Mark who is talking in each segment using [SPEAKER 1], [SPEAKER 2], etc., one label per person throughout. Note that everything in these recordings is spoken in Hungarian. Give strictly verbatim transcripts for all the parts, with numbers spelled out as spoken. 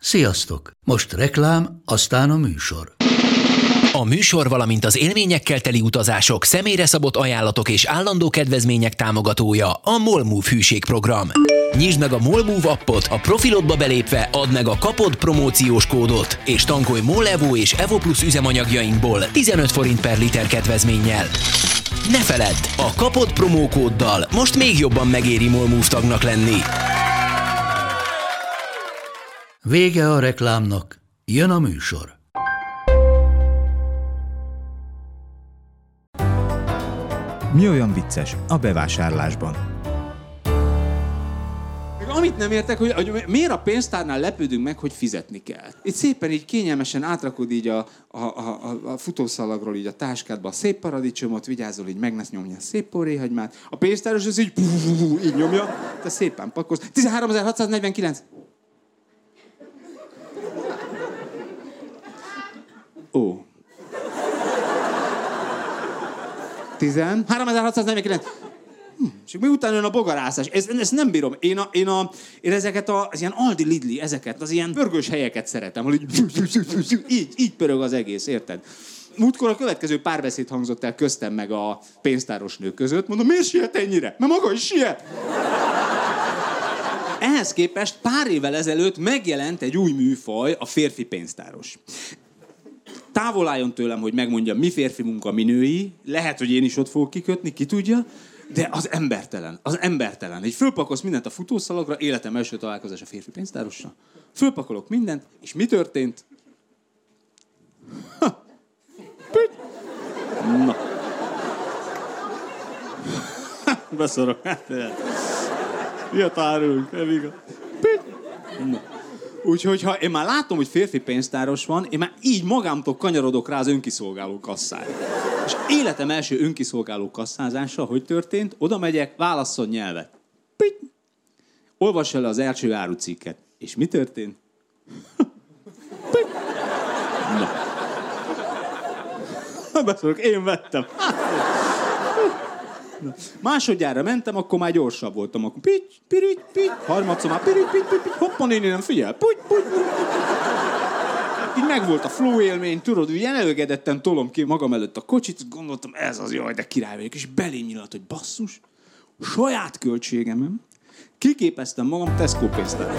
[SPEAKER 1] Sziasztok! Most reklám, aztán a műsor.
[SPEAKER 2] A műsor, valamint az élményekkel teli utazások, személyre szabott ajánlatok és állandó kedvezmények támogatója a MOLMOVE hűségprogram. Nyisd meg a MOLMOVE appot, a profilodba belépve add meg a kapod promóciós kódot, és tankolj MOL Evo és Evo Plus üzemanyagjainkból tizenöt forint per liter kedvezménnyel. Ne feledd, a kapod promókóddal most még jobban megéri MOLMOVE tagnak lenni.
[SPEAKER 1] Vége a reklámnak, jön a műsor.
[SPEAKER 3] Mi olyan vicces a bevásárlásban?
[SPEAKER 4] Amit nem értek, hogy, hogy miért a pénztárnál lepődünk meg, hogy fizetni kell. Itt szépen így kényelmesen átrakod így a, a, a, a futószalagról így a táskádba a szép paradicsomot, vigyázol, így meg ne nyomja a szép porréhagymát. A pénztáros az így, így nyomja, te szépen pakolsz. tizenháromezer-hatszáznegyvenkilenc. Ó. tizenháromezer-hatszáznegyvenkilenc. Hm, és mi utána jön a bogarászás? Ez, ezt nem bírom. Én, a, én, a, én ezeket a, az ilyen Aldi, Lidli, ezeket, az ilyen pörgős helyeket szeretem, ahol így, így, így pörög az egész, érted? Múltkor a következő párbeszéd hangzott el köztem meg a pénztáros nő között. Mondom, miért siet ennyire? Mert maga is siet. Ehhez képest pár évvel ezelőtt megjelent egy új műfaj, a férfi pénztáros. Távol álljon tőlem, hogy megmondja, mi férfi munka, mi női. Lehet, hogy én is ott fogok kikötni, ki tudja. De az embertelen, az embertelen. Így fölpakolsz mindent a futószalagra, életem első találkozás a férfi pénztárossal. Fölpakolok mindent, és mi történt? Ha. Na. Beszarok. Ilyet árulunk, nem igaz. Na. Úgyhogy ha én már látom, hogy férfi pénztáros van, én már így magámtól kanyarodok rá az önkiszolgáló kasszára. És életem első önkiszolgáló kasszázása, hogy történt? Oda megyek, válasszon nyelvet. Pitt. Olvass el az első árucikket. És mi történt? Pitt. Na. Beszélök, én vettem. Na. Másodjára mentem, akkor már gyorsabb voltam. Akkor pitty, pirit, pitty, harmadszor már pirit, pitty, pitty, hoppa, néni, nem figyel. Puty, puty, puty. Így megvolt a flow élmény, tudod, úgy elölgedetten tolom ki magam előtt a kocsit, gondoltam, ez az, jaj, de király vagyok, és belém nyilat, hogy basszus, saját költségemen kiképeztem magam Tesco pénztáros.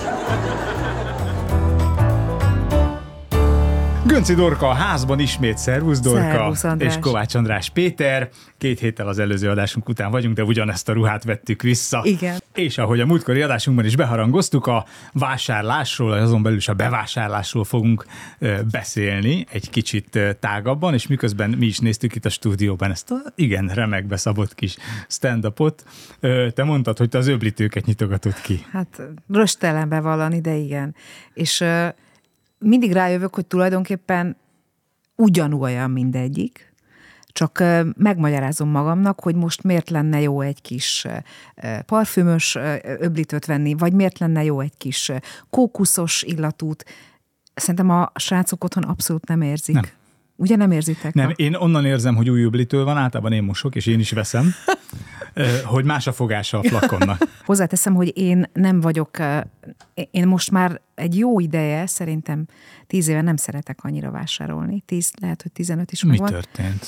[SPEAKER 3] Gönci Dorka a házban ismét, szervusz Dorka,
[SPEAKER 5] Szervusz, András.
[SPEAKER 3] És Kovács András Péter. Két héttel az előző adásunk után vagyunk, de ugyanezt a ruhát vettük vissza.
[SPEAKER 5] Igen.
[SPEAKER 3] És ahogy a múltkori adásunkban is beharangoztuk, a vásárlásról, azon belül is a bevásárlásról fogunk ö, beszélni egy kicsit ö, tágabban, és miközben mi is néztük itt a stúdióban ezt a igen remekbe szabott kis stand-upot. Ö, te mondtad, hogy te az öblítőket nyitogatod ki.
[SPEAKER 5] Hát röstelen bevallani, de igen. És ö, mindig rájövök, hogy tulajdonképpen ugyanolyan mindegyik, csak megmagyarázom magamnak, hogy most miért lenne jó egy kis parfümös öblítőt venni, vagy miért lenne jó egy kis kókuszos illatút. Szerintem a srácok otthon abszolút nem érzik.
[SPEAKER 3] Nem.
[SPEAKER 5] Ugye nem érzitek?
[SPEAKER 3] Nem, én onnan érzem, hogy új öblítő van, általában én mosok, és én is veszem, hogy más a fogása a flakonnak.
[SPEAKER 5] Hozzáteszem, hogy én nem vagyok, én most már egy jó ideje, szerintem tíz éve nem szeretek annyira vásárolni. Tíz, lehet, hogy tizenöt is
[SPEAKER 3] Mi
[SPEAKER 5] van.
[SPEAKER 3] történt?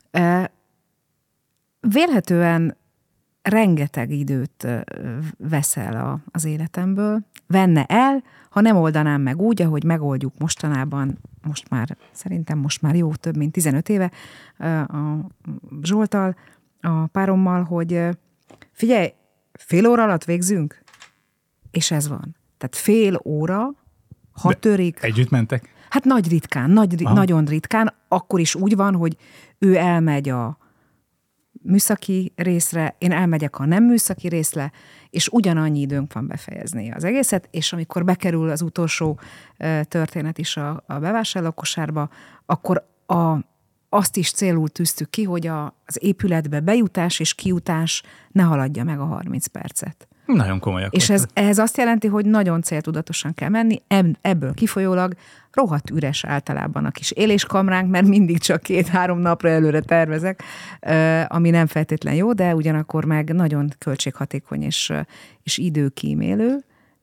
[SPEAKER 5] Vélhetően rengeteg időt veszel az életemből, venne el, ha nem oldanám meg úgy, ahogy megoldjuk mostanában, most már, szerintem most már jó több, mint tizenöt éve a Zsolttal, a párommal, hogy figyelj, fél óra alatt végzünk, és ez van. Tehát fél óra, ha
[SPEAKER 3] De
[SPEAKER 5] törik.
[SPEAKER 3] Együtt mentek?
[SPEAKER 5] Hát nagy ritkán, nagy, nagyon ritkán, akkor is úgy van, hogy ő elmegy a műszaki részre, én elmegyek a nem műszaki részre, és ugyanannyi időnk van befejezni az egészet, és amikor bekerül az utolsó történet is a, a bevásárlókosárba, akkor a, azt is célul tűztük ki, hogy a, az épületbe bejutás és kijutás ne haladja meg a harminc percet.
[SPEAKER 3] Nagyon komolyak.
[SPEAKER 5] És ez, ez azt jelenti, hogy nagyon céltudatosan kell menni, ebből kifolyólag rohadt üres általában a kis éléskamránk, mert mindig csak két-három napra előre tervezek, ami nem feltétlen jó, de ugyanakkor meg nagyon költséghatékony és, és időkímélő,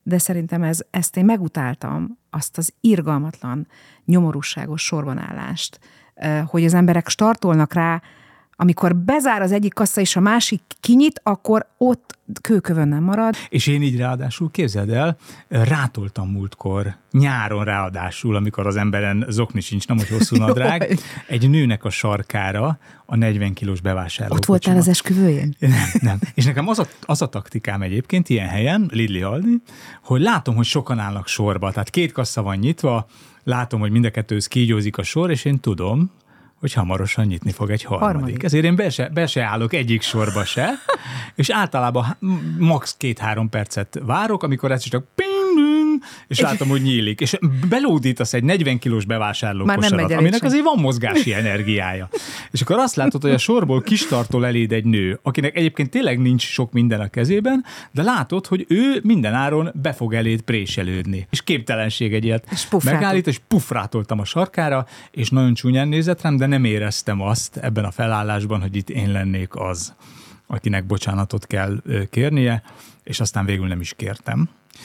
[SPEAKER 5] de szerintem ez, ezt én megutáltam, azt az irgalmatlan, nyomorúságos sorbanállást, hogy az emberek startolnak rá, amikor bezár az egyik kassa és a másik kinyit, akkor ott kőkövön nem marad.
[SPEAKER 3] És én így ráadásul, képzeld el, rátoltam múltkor, nyáron ráadásul, amikor az emberen zokni sincs, nem hogy hosszú nadrág, egy nőnek a sarkára a negyven kilós bevásárló.
[SPEAKER 5] Ott voltál az esküvőjén?
[SPEAKER 3] Nem, nem. És nekem az a, az a taktikám egyébként ilyen helyen, Lidli Aldi, hogy látom, hogy sokan állnak sorba, tehát két kassa van nyitva, látom, hogy mind a kettőhöz kígyózik a sor, és én tudom, hogy hamarosan nyitni fog egy harmadik. harmadik. Ezért én be se, be se állok egyik sorba se, és általában max. két-három percet várok, akkor ez csak ping, és látom, hogy nyílik. És belódítasz egy negyven kilós bevásárló kosarat, aminek azért van mozgási energiája. És akkor azt látod, hogy a sorból kistartol eléd egy nő, akinek egyébként tényleg nincs sok minden a kezében, de látod, hogy ő minden áron be fog eléd préselődni. És képtelenség egy ilyet megállít, és puffrátoltam a sarkára, és nagyon csúnyán nézett rám, de nem éreztem azt ebben a felállásban, hogy itt én lennék az, akinek bocsánatot kell kérnie, és aztán végül nem is kértem.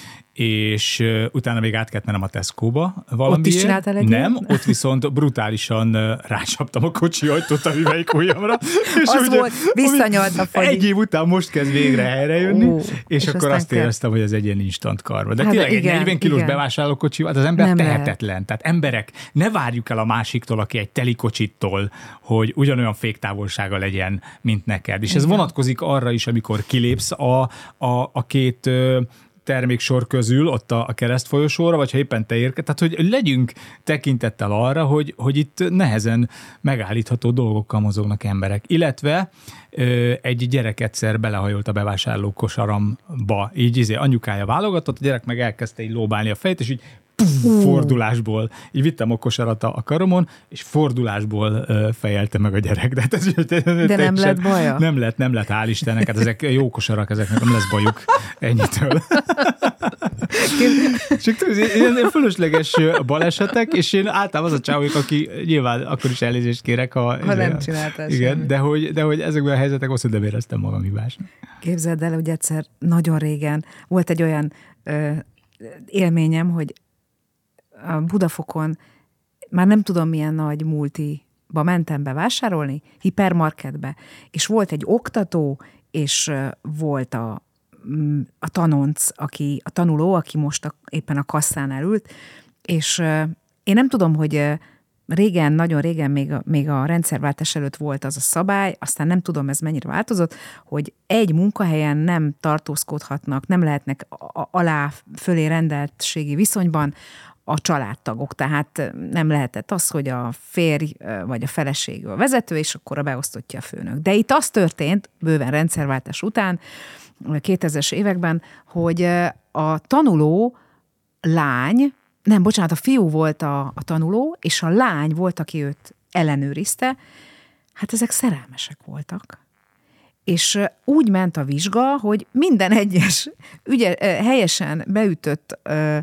[SPEAKER 3] És uh, utána még át kellett mennem a Tesco-ba valamiért.
[SPEAKER 5] Ott is csináltál egy
[SPEAKER 3] Nem, ott viszont brutálisan uh, rácsaptam a kocsi ajtót a üvelyik ujjamra. És
[SPEAKER 5] az
[SPEAKER 3] ugye,
[SPEAKER 5] volt, visszanyalt a fagyi.
[SPEAKER 3] Egy év után most kezd végre helyre jönni, Ó, és, és akkor azt kell... éreztem, hogy ez egy ilyen instant karma. De hát tényleg igen, egy negyven kilós bevásárlókocsi, hát az ember nem tehetetlen. Lehet. Tehát emberek, ne várjuk el a másiktól, aki egy teli kocsittól, hogy ugyanolyan féktávolsága legyen, mint neked. És igen. Ez vonatkozik arra is, amikor kilépsz a, a, a két... terméksor közül, ott a, a keresztfolyosóra, vagy ha éppen te érke, tehát hogy legyünk tekintettel arra, hogy, hogy itt nehezen megállítható dolgokkal mozognak emberek. Illetve ö, egy gyerek egyszer belehajolt a bevásárló kosaramba, így izé, anyukája válogatott, a gyerek meg elkezdte így lóbálni a fejét, és így puff, fordulásból. Így vittem a kosarat a karomon, és fordulásból uh, fejelte meg a gyerek. De, ez,
[SPEAKER 5] De nem lett baja?
[SPEAKER 3] Nem lett, nem lett, hál' Istennek. Hát ezek jó kosarak, ezeknek nem lesz bajuk ennyitől. Csak ilyen fölösleges balesetek, és én általában az a csávóik, aki nyilván akkor is elnézést kérek, ha,
[SPEAKER 5] ha nem csináltál
[SPEAKER 3] igen, de hogy, de hogy ezekben a helyzetek hosszú, de éreztem magam hibásnak.
[SPEAKER 5] Képzeld el, hogy egyszer nagyon régen volt egy olyan ö, élményem, hogy a Budafokon már nem tudom milyen nagy multiba mentem bevásárolni, hipermarketbe, és volt egy oktató, és volt a, a tanonc, aki, a tanuló, aki most a, éppen a kasszánál ült, és én nem tudom, hogy régen, nagyon régen, még a, még a rendszerváltás előtt volt az a szabály, aztán nem tudom, ez mennyire változott, hogy egy munkahelyen nem tartózkodhatnak, nem lehetnek alá fölé rendeltségi viszonyban a családtagok, tehát nem lehetett az, hogy a férj vagy a feleség a vezető, és akkor a beosztottja a főnök. De itt az történt, bőven rendszerváltás után, kétezres években, hogy a tanuló lány, nem, bocsánat, a fiú volt a, a tanuló, és a lány volt, aki őt ellenőrizte, hát ezek szerelmesek voltak. És úgy ment a vizsga, hogy minden egyes ügye, helyesen beütött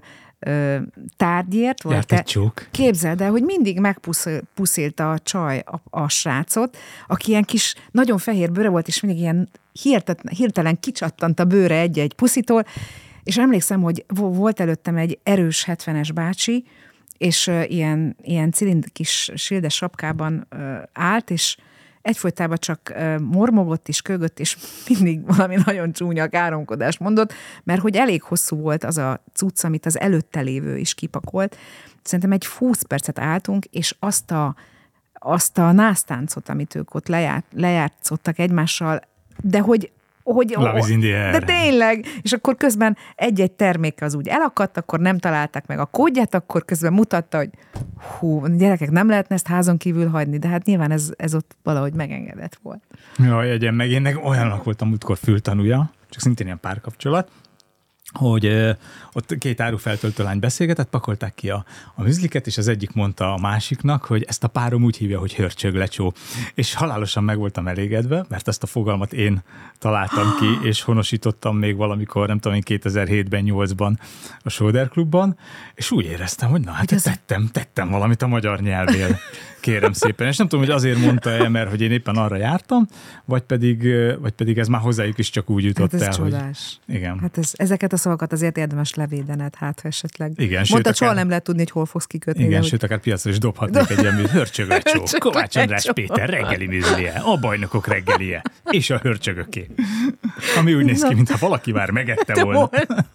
[SPEAKER 5] tárgyért volt. Te, képzeld el, hogy mindig megpuszilta a csaj a, a srácot, aki ilyen kis, nagyon fehér bőre volt, és mindig ilyen hirtelen, hirtelen kicsattant a bőre egy-egy puszitól, és emlékszem, hogy volt előttem egy erős hetvenes bácsi, és uh, ilyen, ilyen cilind kis sildes sapkában uh, állt, és egyfolytában csak uh, mormogott és kögött, és mindig valami nagyon csúnya káromkodást mondott, mert hogy elég hosszú volt az a cucc, amit az előtte lévő is kipakolt. Szerintem egy húsz percet álltunk, és azt a, azt a násztáncot, amit ők ott lejárt, lejátszottak egymással, de hogy Hogy, de tényleg, és akkor közben egy-egy termék az úgy elakadt, akkor nem találták meg a kódját, akkor közben mutatta, hogy hú, gyerekek, nem lehetne ezt házon kívül hagyni, de hát nyilván ez, ez ott valahogy megengedett volt.
[SPEAKER 3] Jaj, egyen meg, én olyannak voltam múltkor fültanúja, csak szintén ilyen párkapcsolat, hogy ö, ott két árufeltöltő lány beszélgetett, pakolták ki a, a műzliket, és az egyik mondta a másiknak, hogy ezt a párom úgy hívja, hogy hörcsöglecsó. És halálosan meg voltam elégedve, mert ezt a fogalmat én találtam ki, és honosítottam még valamikor, nem tudom én, kétezer-hétben, nyolcban a Soder Klubban, és úgy éreztem, hogy na hát ez... tettem, tettem valamit a magyar nyelvél. Kérem szépen. És nem tudom, hogy azért mondta-e, mert hogy én éppen arra jártam, vagy pedig, vagy pedig ez már hozzájuk is csak úgy jutott
[SPEAKER 5] hát ez
[SPEAKER 3] el,
[SPEAKER 5] csodás.
[SPEAKER 3] hogy igen.
[SPEAKER 5] Hát ez, ezeket a szavakat azért érdemes levédened, hát esetleg.
[SPEAKER 3] Igen,
[SPEAKER 5] mondta, soha nem lehet tudni, hogy hol fogsz kikötni.
[SPEAKER 3] Igen,
[SPEAKER 5] de,
[SPEAKER 3] sőt, akár piacra is dobhatnék egy ilyen hörcsöglecsó. Kovács András Péter reggeli műzlie, a bajnokok reggelie, és a hörcsögöké. Ami úgy néz ki, mintha valaki már megette volna.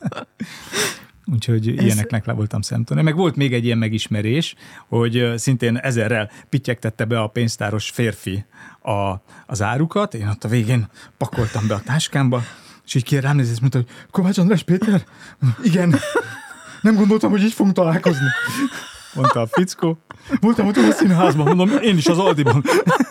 [SPEAKER 3] Úgyhogy Ez... ilyeneknek le voltam szemtől. Meg volt még egy ilyen megismerés, hogy szintén ezerrel pittyegtette be a pénztáros férfi a, az árukat, én ott a végén pakoltam be a táskámba, és így ki rám nézett, mondta, hogy Kovács András Péter? Igen. Nem gondoltam, hogy így fogunk találkozni. Mondta a fickó. Voltam ott a színházban, mondom, én is az Aldiban.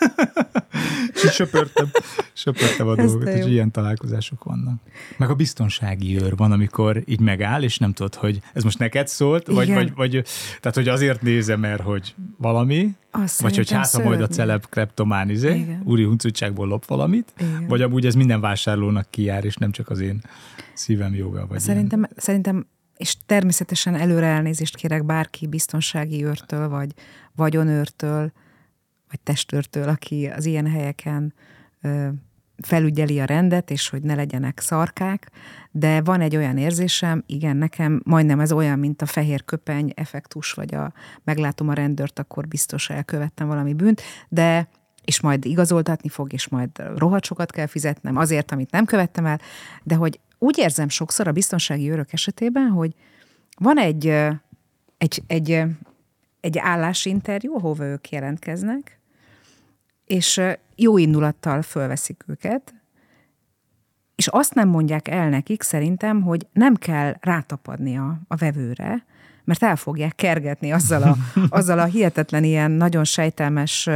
[SPEAKER 3] És így söpörtem, söpörtem a dolgot, és ilyen találkozások vannak. Meg a biztonsági őr van, amikor így megáll, és nem tudod, hogy ez most neked szólt, vagy, vagy, vagy tehát, hogy azért nézem, mert hogy valami, azt vagy hogy hát, ha majd a celeb kleptomán izé, úri huncutságból lop valamit, igen. Vagy amúgy ez minden vásárlónak kijár, és nem csak az én szívem joga. Vagy
[SPEAKER 5] szerintem, ilyen. szerintem és természetesen előre elnézést kérek bárki biztonsági őrtől, vagy vagyonőrtől, vagy testőrtől, aki az ilyen helyeken ö, felügyeli a rendet, és hogy ne legyenek szarkák, de van egy olyan érzésem, igen, nekem majdnem ez olyan, mint a fehér köpeny effektus, vagy a meglátom a rendőrt, akkor biztos elkövettem valami bűnt, de és majd igazoltatni fog, és majd rohadt sokat kell fizetnem azért, amit nem követtem el, de hogy úgy érzem sokszor a biztonsági őrök esetében, hogy van egy, egy, egy, egy állásinterjú, ahova ők jelentkeznek, és jó indulattal fölveszik őket, és azt nem mondják el nekik szerintem, hogy nem kell rátapadni a, a vevőre, mert el fogják kergetni azzal a, azzal a hihetetlen ilyen nagyon sejtelmes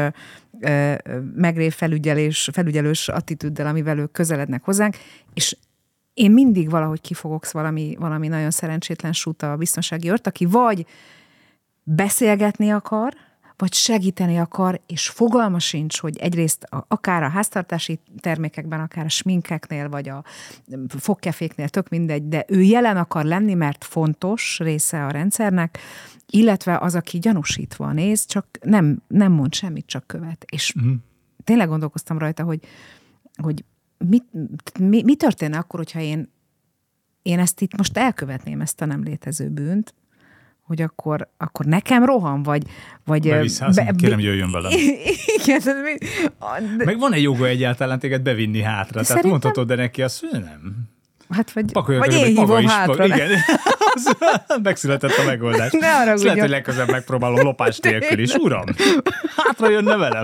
[SPEAKER 5] megrév felügyelés, felügyelős attitűddel, amivel ők közelednek hozzánk, és én mindig valahogy kifogok valami, valami nagyon szerencsétlen súta a biztonsági őrt, aki vagy beszélgetni akar, vagy segíteni akar, és fogalma sincs, hogy egyrészt a, akár a háztartási termékekben, akár a sminkeknél, vagy a fogkeféknél, tök mindegy, de ő jelen akar lenni, mert fontos része a rendszernek, illetve az, aki gyanúsítva néz, csak nem, nem mond semmit, csak követ. És uh-huh. tényleg gondolkoztam rajta, hogy, hogy mi, mi, mi történne akkor, hogyha én, én ezt itt most elkövetném, ezt a nem létező bűnt, hogy akkor, akkor nekem roham, vagy... vagy
[SPEAKER 3] Beviszház, be, kérem, jöjjön velem.
[SPEAKER 5] Igen.
[SPEAKER 3] De, meg van-e joga egyáltalán téged bevinni hátra? Tehát szerintem... mondhatod, de neki azt, hogy nem.
[SPEAKER 5] Hát vagy,
[SPEAKER 3] Pakolja
[SPEAKER 5] vagy én hívom hátra.
[SPEAKER 3] Igen. Megszületett a megoldás. Lehet, hogy legközelebb megpróbálom lopás nélkül is. Uram, hátra jönne velem.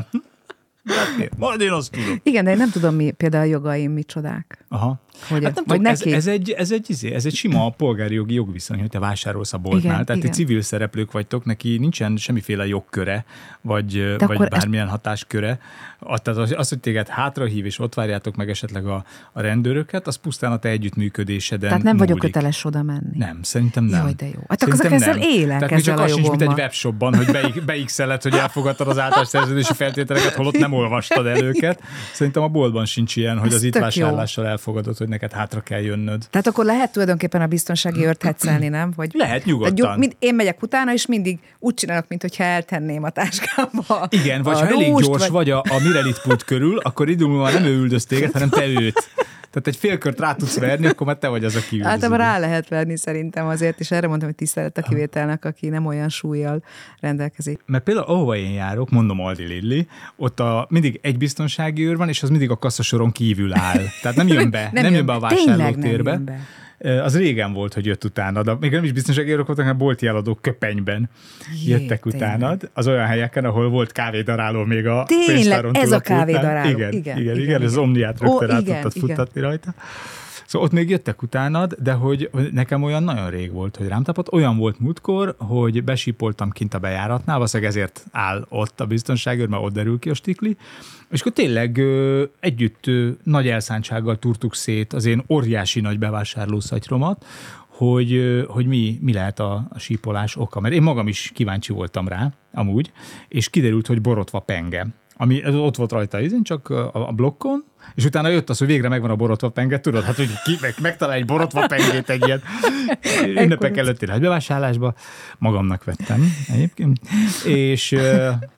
[SPEAKER 3] Majd én azt tudom.
[SPEAKER 5] Igen, de én nem tudom, mi például a jogaim micsodák.
[SPEAKER 3] Aha.
[SPEAKER 5] Hogy
[SPEAKER 3] hát nem
[SPEAKER 5] vagy
[SPEAKER 3] tudom,
[SPEAKER 5] neki?
[SPEAKER 3] Ez, ez, egy, ez, egy, ez egy sima polgári jogi jogviszony, hogy te vásárolsz a boltnál. Igen, tehát igen. Ti civil szereplők vagytok, neki nincsen semmiféle jogköre, vagy, vagy bármilyen ezt... hatásköre. Tehát az, hogy téged hátrahív, és ott várjátok meg esetleg a, a rendőröket, az pusztán a te együttműködéseden
[SPEAKER 5] Tehát nem
[SPEAKER 3] múlik.
[SPEAKER 5] vagyok köteles oda menni.
[SPEAKER 3] Nem, szerintem nem.
[SPEAKER 5] Jaj, de jó. Hát akkor ezzel élek,
[SPEAKER 3] tehát
[SPEAKER 5] ezzel a jogommal.
[SPEAKER 3] Tehát mint egy webshopban, hogy beixeled, hogy elfogadtad az általános szerződési feltételeket, holott nem olvastad el őket. Szerintem a boltban sincs ilyen, hogy ez az itt vásárlással jó. Elfogadod, hogy neked hátra kell jönnöd.
[SPEAKER 5] Tehát akkor lehet tulajdonképpen a biztonsági őrt hetszelni, nem? Vagy
[SPEAKER 3] lehet, nyugodtan.
[SPEAKER 5] Mind, én megyek utána, és mindig úgy csinálok, mintha eltenném a táskámba.
[SPEAKER 3] Igen, vagy ha elég gyors vagy, vagy a, a Mirelit pult körül, akkor idő múlva nem ő üldöz téged, hanem te őt. Tehát egy félkört rá tudsz verni, akkor már te vagy az, aki üldöz.
[SPEAKER 5] Általában rá lehet verni szerintem azért, és erre mondtam, hogy tisztelet a kivételnek, aki nem olyan súlyjal rendelkezik.
[SPEAKER 3] Mert például ahova én járok, mondom Aldi Lidli, ott a, mindig egy biztonsági őr van, és az mindig a kassasoron kívül áll. Tehát nem jön be, nem, nem jön, jön be a vásárlótérbe. Az régen volt, hogy jött utánad. Még nem is biztonsági őrök voltak, hanem bolti eladók köpenyben Jé, jöttek tényleg. Utánad. Az olyan helyeken, ahol volt kávédaráló még a pénztáron.
[SPEAKER 5] Tényleg, ez a kávédaráló.
[SPEAKER 3] Igen, igen, igen, igen, igen, ez az omniát rögtön rá tudtad futtatni rajta. Szóval ott még jöttek utánad, de hogy nekem olyan nagyon rég volt, hogy rám tapadt. Olyan volt múltkor, hogy besípoltam kint a bejáratnál, valószínűleg ezért áll ott a biztonságőr, mert ott derül ki a stikli, és akkor tényleg ö, együtt ö, nagy elszántsággal turtuk szét az én óriási nagy bevásárlószatyromat, hogy, ö, hogy mi, mi lehet a, a sípolás oka. Mert én magam is kíváncsi voltam rá, amúgy, és kiderült, hogy borotva penge. Ami ott volt rajta, én csak a, a blokkon, és utána jött az, hogy végre megvan a borotva penge, tudod, hát hogy ki meg, megtalál egy borotva pengét egy ilyen ünnepek előtti nagybevásárlásba, magamnak vettem egyébként, és,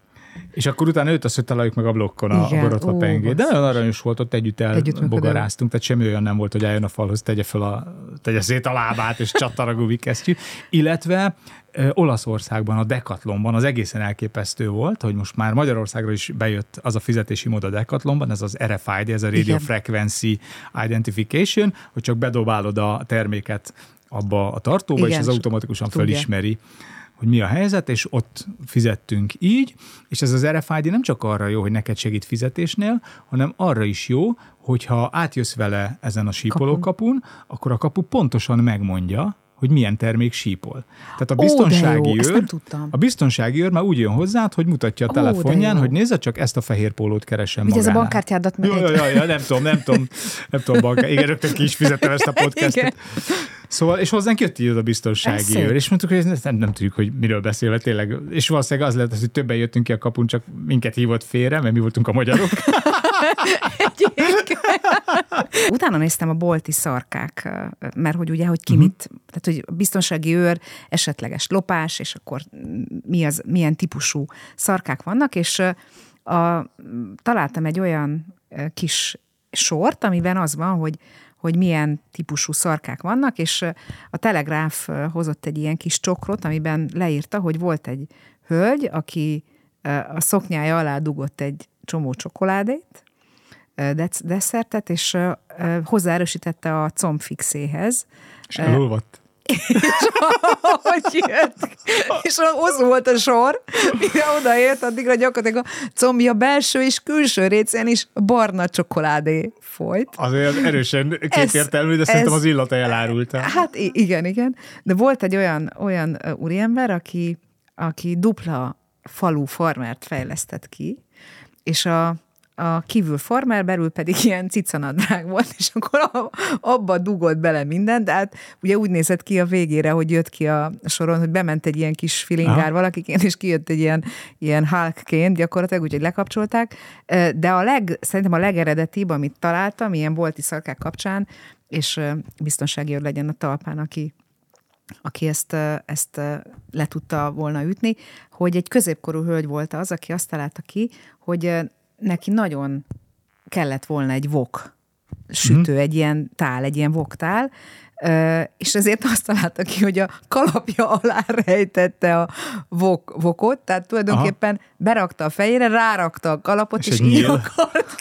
[SPEAKER 3] És akkor utána őt azt, hogy találjuk meg a blokkon a, a borotva pengét. De nagyon aranyos volt, ott együtt elbogaráztunk, tehát semmi olyan nem volt, hogy álljon a falhoz, tegye fel a, tegye szét a lábát, és csattar a gumikesztyű. Illetve ö, Olaszországban, a Decathlonban az egészen elképesztő volt, hogy most már Magyarországra is bejött az a fizetési mód a Decathlonban, ez az er ef i dé, ez a Radio Igen. Frequency Identification, hogy csak bedobálod a terméket abba a tartóba, Igen, és az automatikusan tudja. Felismeri, hogy mi a helyzet, és ott fizettünk így, és ez az er ef i dé nem csak arra jó, hogy neked segít fizetésnél, hanem arra is jó, hogyha átjössz vele ezen a sípolókapun, akkor a kapu pontosan megmondja, hogy milyen termék sípol. Tehát a biztonsági, Ó, őr, a biztonsági őr már úgy jön hozzád, hogy mutatja a telefonján, Ó, hogy nézze csak ezt a fehér pólót keresem magának.
[SPEAKER 5] Vigyázz a bankkártyádat meg.
[SPEAKER 3] Jaj, jaj, jaj, nem tudom, nem tudom, nem tudom bankkártyát. Igen, rögtön ki is fizettem ezt a podcastot. Szóval, és hozzánk jött így a biztonsági őr, és mondtuk, hogy nem, nem tudjuk, hogy miről beszélve tényleg. És valószínűleg az lehet, hogy többen jöttünk ki a kapun, csak minket hívott félre, mert mi voltunk a magyarok.
[SPEAKER 5] Utána néztem a bolti szarkák, mert hogy ugye, hogy ki uh-huh. mit, tehát hogy a biztonsági őr, esetleges lopás, és akkor mi az, milyen típusú szarkák vannak, és a, találtam egy olyan kis sort, amiben az van, hogy hogy milyen típusú szarkák vannak, és a Telegráf hozott egy ilyen kis csokrot, amiben leírta, hogy volt egy hölgy, aki a szoknyája alá dugott egy csomó csokoládét, desszertet, és hozzáerősítette a combfixéhez.
[SPEAKER 3] És elolvadt.
[SPEAKER 5] És ahogy jött, és hosszú volt a sor, mire odaért, addigra gyakorlatilag a combja belső és külső récén is barna csokoládé folyt.
[SPEAKER 3] Azért erősen kétértelmű, de ez, szerintem az illata elárulta.
[SPEAKER 5] Hát igen, igen. De volt egy olyan, olyan úriember, aki, aki dupla falu farmert fejlesztett ki, és a a kívül farmer, belül pedig ilyen cicanadrág volt, és akkor abba dugott bele mindent, de hát ugye úgy nézett ki a végére, hogy jött ki a soron, hogy bement egy ilyen kis filingár valakiként, és kijött egy ilyen, ilyen Hulkként gyakorlatilag, úgyhogy lekapcsolták, de a leg, szerintem a legeredetibb, amit találtam, ilyen bolti szarkák kapcsán, és biztonsági őr legyen a talpán, aki aki ezt, ezt le tudta volna ütni, hogy egy középkorú hölgy volt az, aki azt találta ki, hogy neki nagyon kellett volna egy vok sütő, mm. egy ilyen tál, egy ilyen voktál, és ezért azt találta ki, hogy a kalapja alá rejtette a vok, vokot, tehát tulajdonképpen Aha. berakta a fejére, rárakta a kalapot, és, és így akart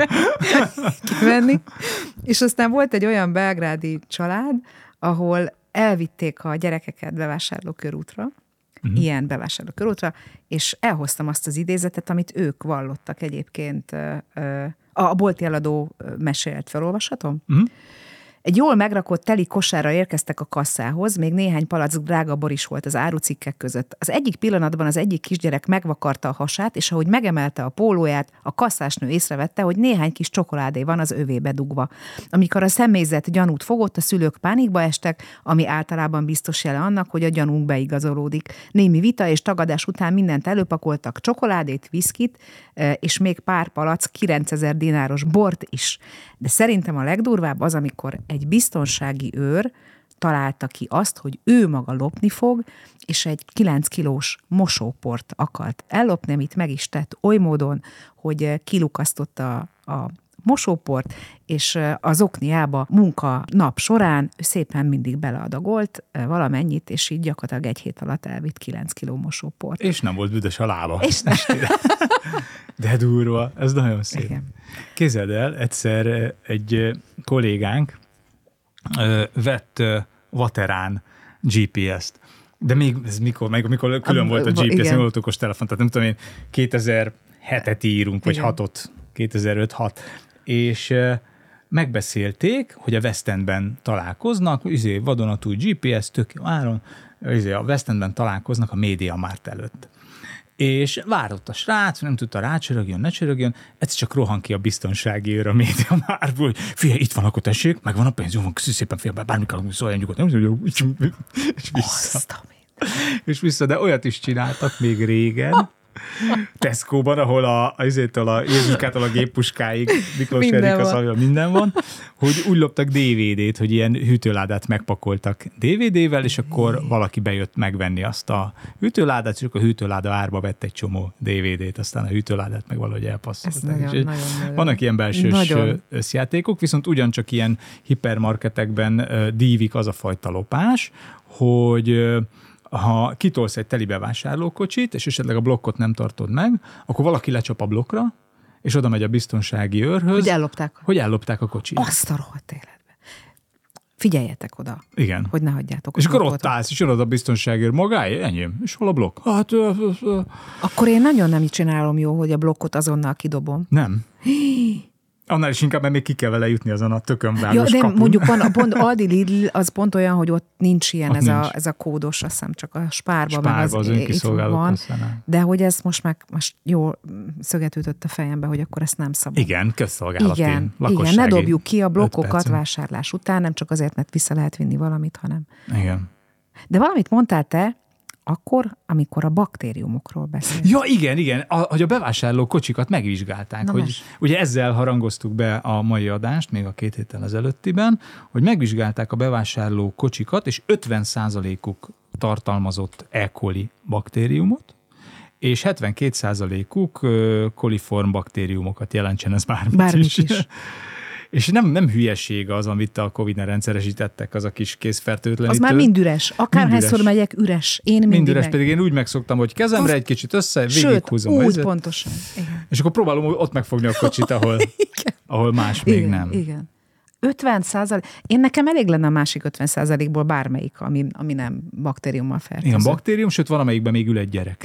[SPEAKER 5] kimenni. És aztán volt egy olyan belgrádi család, ahol elvitték a gyerekeket bevásárlókörútra, uh-huh. ilyen bevásárlókörútra, és elhoztam azt az idézetet, amit ők vallottak egyébként. A bolti eladó mesélt, felolvashatom? Uh-huh. Egy jól megrakott teli kosárra érkeztek a kasszához, még néhány palack drága bor is volt az árucikkek között. Az egyik pillanatban az egyik kisgyerek megvakarta a hasát, és ahogy megemelte a pólóját, a kasszásnő észrevette, hogy néhány kis csokoládé van az övébe dugva. Amikor a személyzet gyanút fogott, a szülők pánikba estek, ami általában biztos jele annak, hogy a gyanunk beigazolódik. Némi vita és tagadás után mindent előpakoltak, csokoládét, viszkit, és még pár palack kilencezer dináros bort is. De szerintem a legdurvább az, amikor egy biztonsági őr találta ki azt, hogy ő maga lopni fog, és egy kilenc kilós mosóport akart ellopni, amit meg is tett oly módon, hogy kilukasztotta a mosóport, és az okniába munka nap során szépen mindig beleadagolt valamennyit, és így gyakorlatilag egy hét alatt elvitt kilenc kiló mosóport.
[SPEAKER 3] És nem volt büdös a lába.
[SPEAKER 5] És nem.
[SPEAKER 3] De durva, ez nagyon szép.
[SPEAKER 5] Igen.
[SPEAKER 3] Képzeld el, egyszer egy kollégánk vett Vaterán gé pé est, de még ez mikor, meg mikor külön a, volt a gé pé es, nem volt okos telefon, tehát nem tudom én, kétezer-hetet írunk, vagy hatot, kétezer-öt-hat, és megbeszélték, hogy a West Endben találkoznak, izé, vadonatúj gé pé es, tök jó áron, izé, a West Endben találkoznak a MediaMarkt előtt. És várott a srác, nem tudta rácsörögjön, ne csörögjön, egyszer csak rohan ki a biztonsági őr a MediaMarktból, hogy figyelj, itt van, akkor tessék, meg van a pénz, jó van, szépen figyelj, bármikor szóljon nyugodtan, és vissza. És vissza, de olyat is csináltak még régen, Tesco-ban, ahol a, azért a Jézuskától a géppuskáig, Miklós Erika szavja, minden van, hogy úgy loptak dé vé dét, hogy ilyen hűtőládát megpakoltak dé vé dével, és akkor valaki bejött megvenni azt a hűtőládát, és akkor a hűtőláda árba vett egy csomó dé vé dét, aztán a hűtőládát meg valahogy elpasszolták. Vannak ilyen belsős nagyon összjátékok, viszont ugyancsak ilyen hipermarketekben dívik az a fajta lopás, hogy ha kitolsz egy teli bevásárlókocsit, és esetleg a blokkot nem tartod meg, akkor valaki lecsap a blokkra, és oda megy a biztonsági őrhöz.
[SPEAKER 5] Hogy ellopták.
[SPEAKER 3] Hogy ellopták a kocsit.
[SPEAKER 5] Azt a rohadt életbe. Figyeljetek oda.
[SPEAKER 3] Igen.
[SPEAKER 5] Hogy ne hagyjátok.
[SPEAKER 3] És akkor ott állsz, és jön a biztonsági őr magáé, enyém. És hol a blokk? Hát... Ö, ö, ö.
[SPEAKER 5] Akkor én nagyon nem így csinálom jó, hogy a blokkot azonnal kidobom.
[SPEAKER 3] Nem. Annál is inkább, mert még ki kell vele jutni azon a tökön vágos
[SPEAKER 5] ja, de
[SPEAKER 3] kapun.
[SPEAKER 5] mondjuk van, a pont Aldi Lidl az pont olyan, hogy ott nincs ilyen ez,
[SPEAKER 3] nincs.
[SPEAKER 5] A, ez a kódos, azt hiszem csak a Spárba,
[SPEAKER 3] Spárba
[SPEAKER 5] meg az,
[SPEAKER 3] az önkiszolgáló van, de
[SPEAKER 5] hogy ez most meg most jól szöget ütött a fejembe, hogy akkor ezt nem szabad.
[SPEAKER 3] Igen, közszolgálati.
[SPEAKER 5] Igen, igen, ne dobjuk ki a blokkokat vásárlás után, nem csak azért, mert vissza lehet vinni valamit, hanem.
[SPEAKER 3] Igen.
[SPEAKER 5] De valamit mondtál te, akkor, amikor a baktériumokról beszélünk.
[SPEAKER 3] Ja, igen, igen, a, hogy a bevásárló kocsikat megvizsgálták. Hogy, mes. Ugye ezzel harangoztuk be a mai adást, még a két héttel ezelőttiben, hogy megvizsgálták a bevásárló kocsikat, és ötven százalékuk tartalmazott E. coli baktériumot, és hetvenkét százalékuk koliform baktériumokat jelentsen ez bármit,
[SPEAKER 5] bármit
[SPEAKER 3] is.
[SPEAKER 5] is.
[SPEAKER 3] És nem, nem hülyeség az, amit a Covid-ne rendszeresítettek, az a kis kézfertőtlenítő.
[SPEAKER 5] Az már mind üres. Akárhányszor megyek, üres. Én mindig
[SPEAKER 3] mind üres,
[SPEAKER 5] meg.
[SPEAKER 3] pedig én úgy megszoktam, hogy kezemre egy kicsit össze, végighúzom.
[SPEAKER 5] Sőt, úgy
[SPEAKER 3] ezért,
[SPEAKER 5] pontosan. Igen.
[SPEAKER 3] És akkor próbálom ott megfogni a kocsit, ahol, ahol más még
[SPEAKER 5] igen,
[SPEAKER 3] nem.
[SPEAKER 5] Igen. ötven százalék. Én nekem elég lenne a másik ötven százalékból bármelyik, ami, ami nem baktériummal fertőző.
[SPEAKER 3] Igen, baktérium, sőt valamelyikben még ül egy gyerek.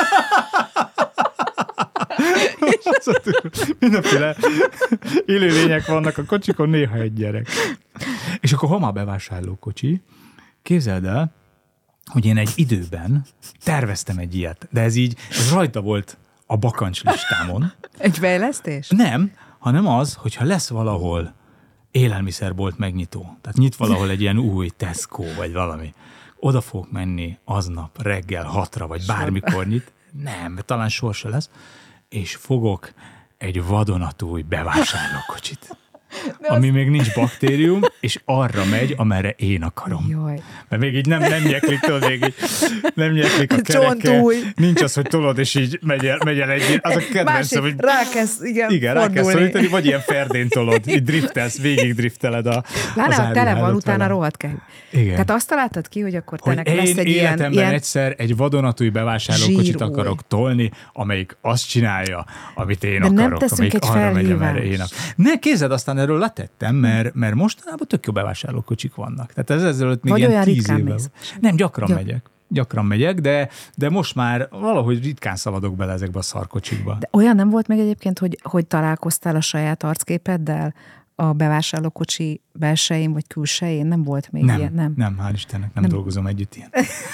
[SPEAKER 3] Mindenféle élőlények vannak a kocsikon, néha egy gyerek. És akkor ha már bevásárló kocsi, képzeld el, hogy én egy időben terveztem egy ilyet, de ez így, ez rajta volt a bakancs listámon.
[SPEAKER 5] Egy fejlesztés?
[SPEAKER 3] Nem, hanem az, hogyha lesz valahol élelmiszerbolt megnyitó, tehát nyit valahol egy ilyen új Tesco, vagy valami, oda fogok menni aznap reggel hatra, vagy bármikor nyit, nem, talán sor se lesz, és fogok egy vadonatúj bevásárlókocsit, ami az... még nincs baktérium, és arra megy, amerre én akarom.
[SPEAKER 5] Jaj.
[SPEAKER 3] Mert még így nem, nem nyeklik, tudod, még így nem nyeklik a kereke. Nincs az, hogy tolod, és így megy el, megy el egy, az a kedvencem, hogy...
[SPEAKER 5] Rákezd, igen,
[SPEAKER 3] igen, rákezd szorítani, vagy ilyen ferdén tolod, így driftelsz, végig drifteled a
[SPEAKER 5] Lána, a tele van, utána rohadt kell.
[SPEAKER 3] Igen.
[SPEAKER 5] Tehát azt találtad ki, hogy akkor
[SPEAKER 3] hogy
[SPEAKER 5] tenek lesz egy
[SPEAKER 3] életemben
[SPEAKER 5] ilyen...
[SPEAKER 3] egyszer egy vadonatúj bevásárlókocsit akarok tolni, amelyik azt csinálja, amit én
[SPEAKER 5] de
[SPEAKER 3] akarok.
[SPEAKER 5] Nem teszünk egy felhívást.
[SPEAKER 3] Ne, kézed, aztán erről letettem, mert, mert mostanában tök jó bevásárlókocsik vannak. Tehát ez ezelőtt még
[SPEAKER 5] vagy
[SPEAKER 3] ilyen
[SPEAKER 5] olyan
[SPEAKER 3] tíz
[SPEAKER 5] ritkán
[SPEAKER 3] évvel.
[SPEAKER 5] mész.
[SPEAKER 3] Nem, gyakran
[SPEAKER 5] Gyak.
[SPEAKER 3] megyek. Gyakran megyek, de, de most már valahogy ritkán szaladok bele ezekbe a szarkocsikba.
[SPEAKER 5] De olyan nem volt meg egyébként, hogy, hogy találkoztál a saját arcképeddel a bevásárlókocsi belsején vagy külsején? Nem volt még
[SPEAKER 3] nem,
[SPEAKER 5] ilyen? Nem,
[SPEAKER 3] nem, hál' Istennek, nem, nem dolgozom együtt ilyen.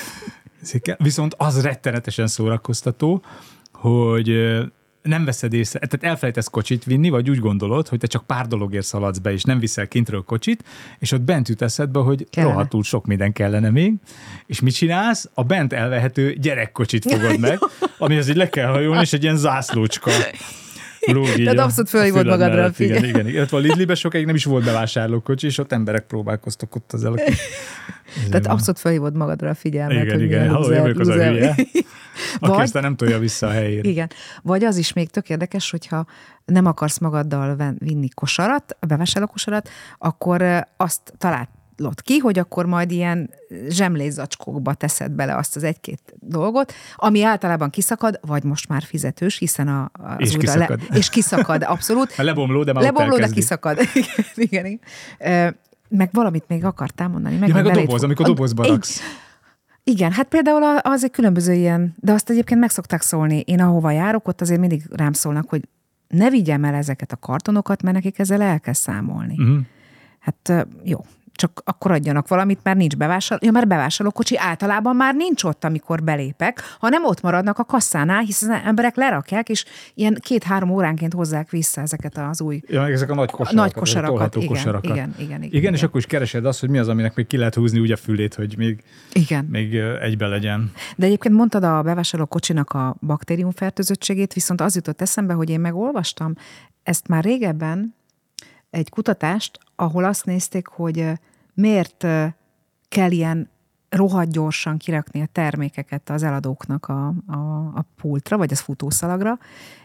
[SPEAKER 3] Viszont az rettenetesen szórakoztató, hogy nem veszed észre, tehát elfelejtesz kocsit vinni, vagy úgy gondolod, hogy te csak pár dologért szaladsz be, és nem viszel kintről kocsit, és ott bent jut eszedbe, hogy kellene. Rohadtul sok minden kellene még, és mit csinálsz? A bent elvehető gyerekkocsit fogod meg, amihez így le kell hajolni, és egy ilyen zászlócska lóg így.
[SPEAKER 5] Tehát abszolút fölhívod magadra a
[SPEAKER 3] figyelmet. Igen, igen, igen. A Lidlibe sokáig nem is volt bevásárlókocsi, és ott emberek próbálkoztak ott az elakit.
[SPEAKER 5] Tehát abszolút fölhívod magadra a figyelmet.
[SPEAKER 3] Igen, igen. Halló, én vagyok az a hülye. Aki aztán nem tolja vissza a helyére.
[SPEAKER 5] Igen. Vagy az is még tök érdekes, hogyha nem akarsz magaddal vinni kosarat, bevásárlókosarat, akkor azt találod ki, hogy akkor majd ilyen zsemlézacskókba teszed bele azt az egy-két dolgot, ami általában kiszakad, vagy most már fizetős, hiszen a, az
[SPEAKER 3] és, kiszakad.
[SPEAKER 5] Le, és kiszakad, abszolút.
[SPEAKER 3] A lebomló, de már
[SPEAKER 5] lebomló, de kiszakad. igen, igen. igen. Meg valamit még akartál mondani. Meg,
[SPEAKER 3] ja, meg a doboz, amikor dobozba raksz.
[SPEAKER 5] Igen, hát például az egy különböző ilyen, de azt egyébként meg szokták szólni. Én ahova járok, ott azért mindig rám szólnak, hogy ne vigyem el ezeket a kartonokat, mert nekik ezzel el kell számolni. Uh-huh. Hát jó, csak akkor adjanak valamit, mert nincs bevásárló. Ja, mert bevásárlókocsi általában már nincs ott, amikor belépek, hanem ott maradnak a kasszánál, hiszen az emberek lerakják, és ilyen két-három óránként hozzák vissza ezeket az új...
[SPEAKER 3] Ja, meg ezek a nagy kosarakat.
[SPEAKER 5] Nagy kosarakat, igen,
[SPEAKER 3] kosarakat.
[SPEAKER 5] Igen, igen, igen, igen.
[SPEAKER 3] Igen, és akkor is keresed azt, hogy mi az, aminek még ki lehet húzni úgy a fülét, hogy még,
[SPEAKER 5] igen.
[SPEAKER 3] még egybe legyen.
[SPEAKER 5] De egyébként mondtad a bevásárlókocsinak a baktériumfertőzöttségét, viszont az jutott eszembe, hogy én megolvastam ezt már régebben, egy kutatást, ahol azt nézték, hogy miért kell ilyen rohadt gyorsan kirakni a termékeket az eladóknak a, a, a pultra, vagy az futószalagra,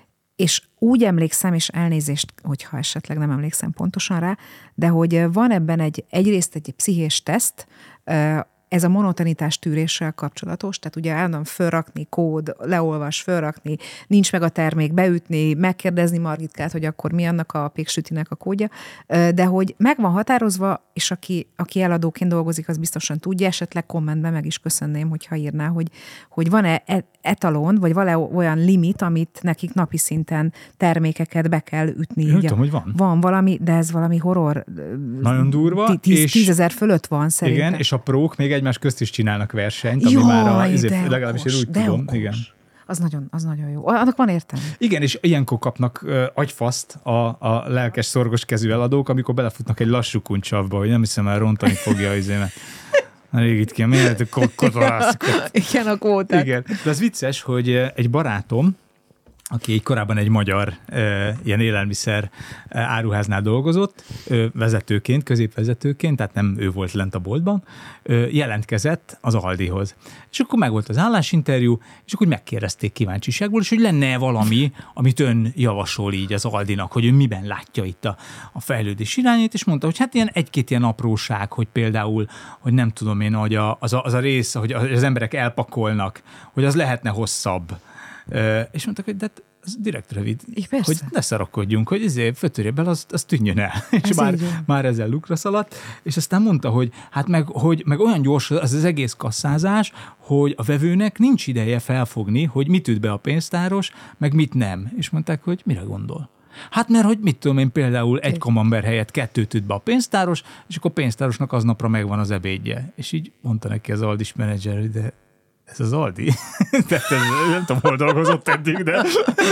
[SPEAKER 5] és úgy emlékszem, és elnézést, hogyha esetleg nem emlékszem pontosan rá, de hogy van ebben egy, egyrészt egy pszichés teszt, ez a monotonitás tűréssel kapcsolatos, tehát ugye állandóan fölrakni, kód, leolvas, fölrakni, nincs meg a termék, beütni, megkérdezni Margitkát, hogy akkor mi annak a péksütinek a kódja, de hogy meg van határozva, és aki, aki eladóként dolgozik, az biztosan tudja, esetleg kommentben meg is köszönném, hogyha írná, hogy, hogy van-e etalon, vagy van-e olyan limit, amit nekik napi szinten termékeket be kell ütni.
[SPEAKER 3] Én tudom, hogy van.
[SPEAKER 5] Van valami, de ez valami horror.
[SPEAKER 3] Nagyon durva.
[SPEAKER 5] Tízezer fölött van szerintem.
[SPEAKER 3] Igen, és a prók még egymás közt is csinálnak versenyt, ami
[SPEAKER 5] Jaj,
[SPEAKER 3] már a,
[SPEAKER 5] de
[SPEAKER 3] legalábbis én úgy
[SPEAKER 5] de
[SPEAKER 3] tudom.
[SPEAKER 5] okos.
[SPEAKER 3] Igen.
[SPEAKER 5] Az nagyon, az nagyon jó. Annak van értelme.
[SPEAKER 3] Igen, és ilyenkor kapnak uh, agyfaszt a, a lelkes, szorgos kezű eladók, amikor belefutnak egy lassú kuncsavba, hogy nem hiszem el, rontani fogja az émet. Elég itt ki, miért kotorászik.
[SPEAKER 5] Igen, a kvóták.
[SPEAKER 3] Igen, de az vicces, hogy egy barátom, aki egy korábban egy magyar e, ilyen élelmiszer e, áruháznál dolgozott, e, vezetőként, középvezetőként, tehát nem ő volt lent a boltban, e, jelentkezett az Aldihoz. És akkor meg volt az állásinterjú, és akkor megkérdezték kíváncsiságból, és hogy lenne valami, amit ön javasol így az Aldinak, hogy ő miben látja itt a, a fejlődés irányét, és mondta, hogy hát ilyen egy-két ilyen apróság, hogy például, hogy nem tudom én, hogy a, az, a, az a rész, hogy az emberek elpakolnak, hogy az lehetne hosszabb. Uh, és mondtak, hogy de az direkt rövid, hogy ne szarakodjunk, hogy ezért fötörjéből az, az tűnjön el. És
[SPEAKER 5] ez
[SPEAKER 3] már, már ezzel lukra szaladt, és aztán mondta, hogy hát meg, hogy meg olyan gyors az az egész kasszázás, hogy a vevőnek nincs ideje felfogni, hogy mit üt be a pénztáros, meg mit nem. És mondták, hogy mire gondol? Hát mert, hogy mit tudom én, például egy kamember helyett kettőt üt be a pénztáros, és akkor a pénztárosnak aznapra megvan az ebédje. És így mondta neki az Aldis menedzser, de ez az Aldi? Tehát ez, nem tudom, hol dolgozott eddig, de...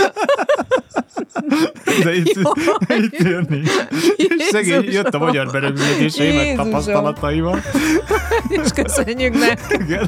[SPEAKER 3] De itt, itt jönni. És szegény jött a magyar berögződés évet tapasztalataival.
[SPEAKER 5] És köszönjük neki.
[SPEAKER 3] Igen.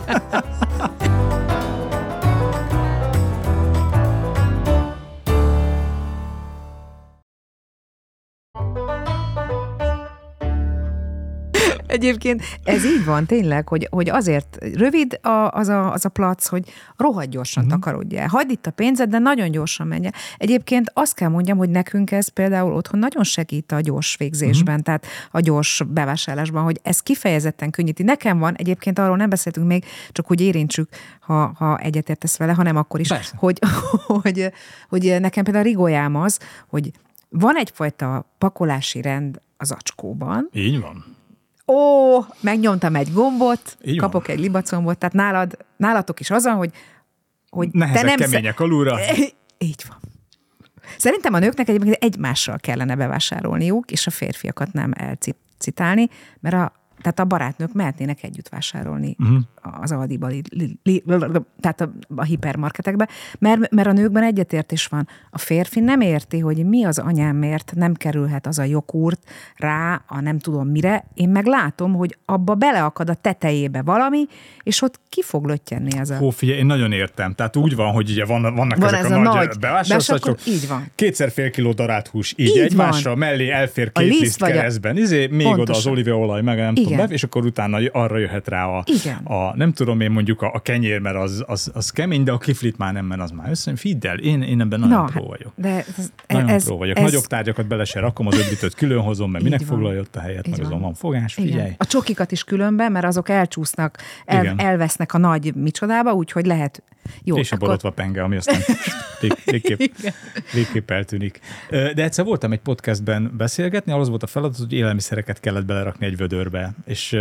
[SPEAKER 5] Egyébként ez így van tényleg, hogy, hogy azért rövid a, az, a, az a plac, hogy rohadt gyorsan uh-huh. takarodj el. Hagyd itt a pénzed, de nagyon gyorsan menj el. Egyébként azt kell mondjam, hogy nekünk ez például otthon nagyon segít a gyors végzésben, uh-huh. tehát a gyors bevásárlásban, hogy ez kifejezetten könnyíti. Nekem van, egyébként arról nem beszéltünk még, csak hogy érintsük, ha, ha egyetértesz vele, hanem akkor is, hogy, hogy, hogy nekem például a rigójám az, hogy van egyfajta pakolási rend az acskóban.
[SPEAKER 3] Így van.
[SPEAKER 5] Ó, megnyomtam egy gombot,
[SPEAKER 3] így
[SPEAKER 5] kapok
[SPEAKER 3] van.
[SPEAKER 5] egy libacombot, tehát nálad, nálatok is az van, hogy, hogy
[SPEAKER 3] nehezek,
[SPEAKER 5] te nem...
[SPEAKER 3] kemények alulra.
[SPEAKER 5] Így van. Szerintem a nőknek egyébként egymással kellene bevásárolniuk, és a férfiakat nem elcitálni, mert a, tehát a barátnők mehetnének együtt vásárolni uh-huh. az Aldiba, li, li, li, tehát a, a hipermarketekbe, mert, mert a nőkben egyetértés van. A férfi nem érti, hogy mi az anyámért nem kerülhet az a joghurt rá, a nem tudom mire. Én meg látom, hogy abba beleakad a tetejébe valami, és ott ki fog löttyenni ez a...
[SPEAKER 3] Hó, figyelj, én nagyon értem. Tehát úgy van, hogy ugye van, vannak van ezek ez a, a nagy bevásárlások.
[SPEAKER 5] Így van.
[SPEAKER 3] Kétszer fél kiló darált hús, így, így egymásra, van. Mellé elfér két liszt keresztben. Izé, még pontosan. Oda az olívaolaj, meg nem tudom, és akkor utána arra jöhet rá a, a nem tudom én mondjuk a, a kenyér, mert az, az, az kemény, de a kiflit már nem, mert az már össze. Fidd el, én, én ebben nagyon Na, pró vagyok. De ez, nagyon ez, pró vagyok. Ez, Nagyobb tárgyakat bele se rakom, az öbbitőt külön hozom, mert minek foglalja ott a helyet, meg azon van fogás, figyelj.
[SPEAKER 5] Igen. A csokikat is különben, mert azok elcsúsznak, el, elvesznek a nagy micsodába, úgyhogy lehet... Jó,
[SPEAKER 3] és akkor... a borotva penge, ami aztán vég, végképp, végképp eltűnik. De egyszer voltam egy podcastben beszélgetni, ahol az volt a feladat, hogy élelmiszereket kellett belerakni egy vödörbe, és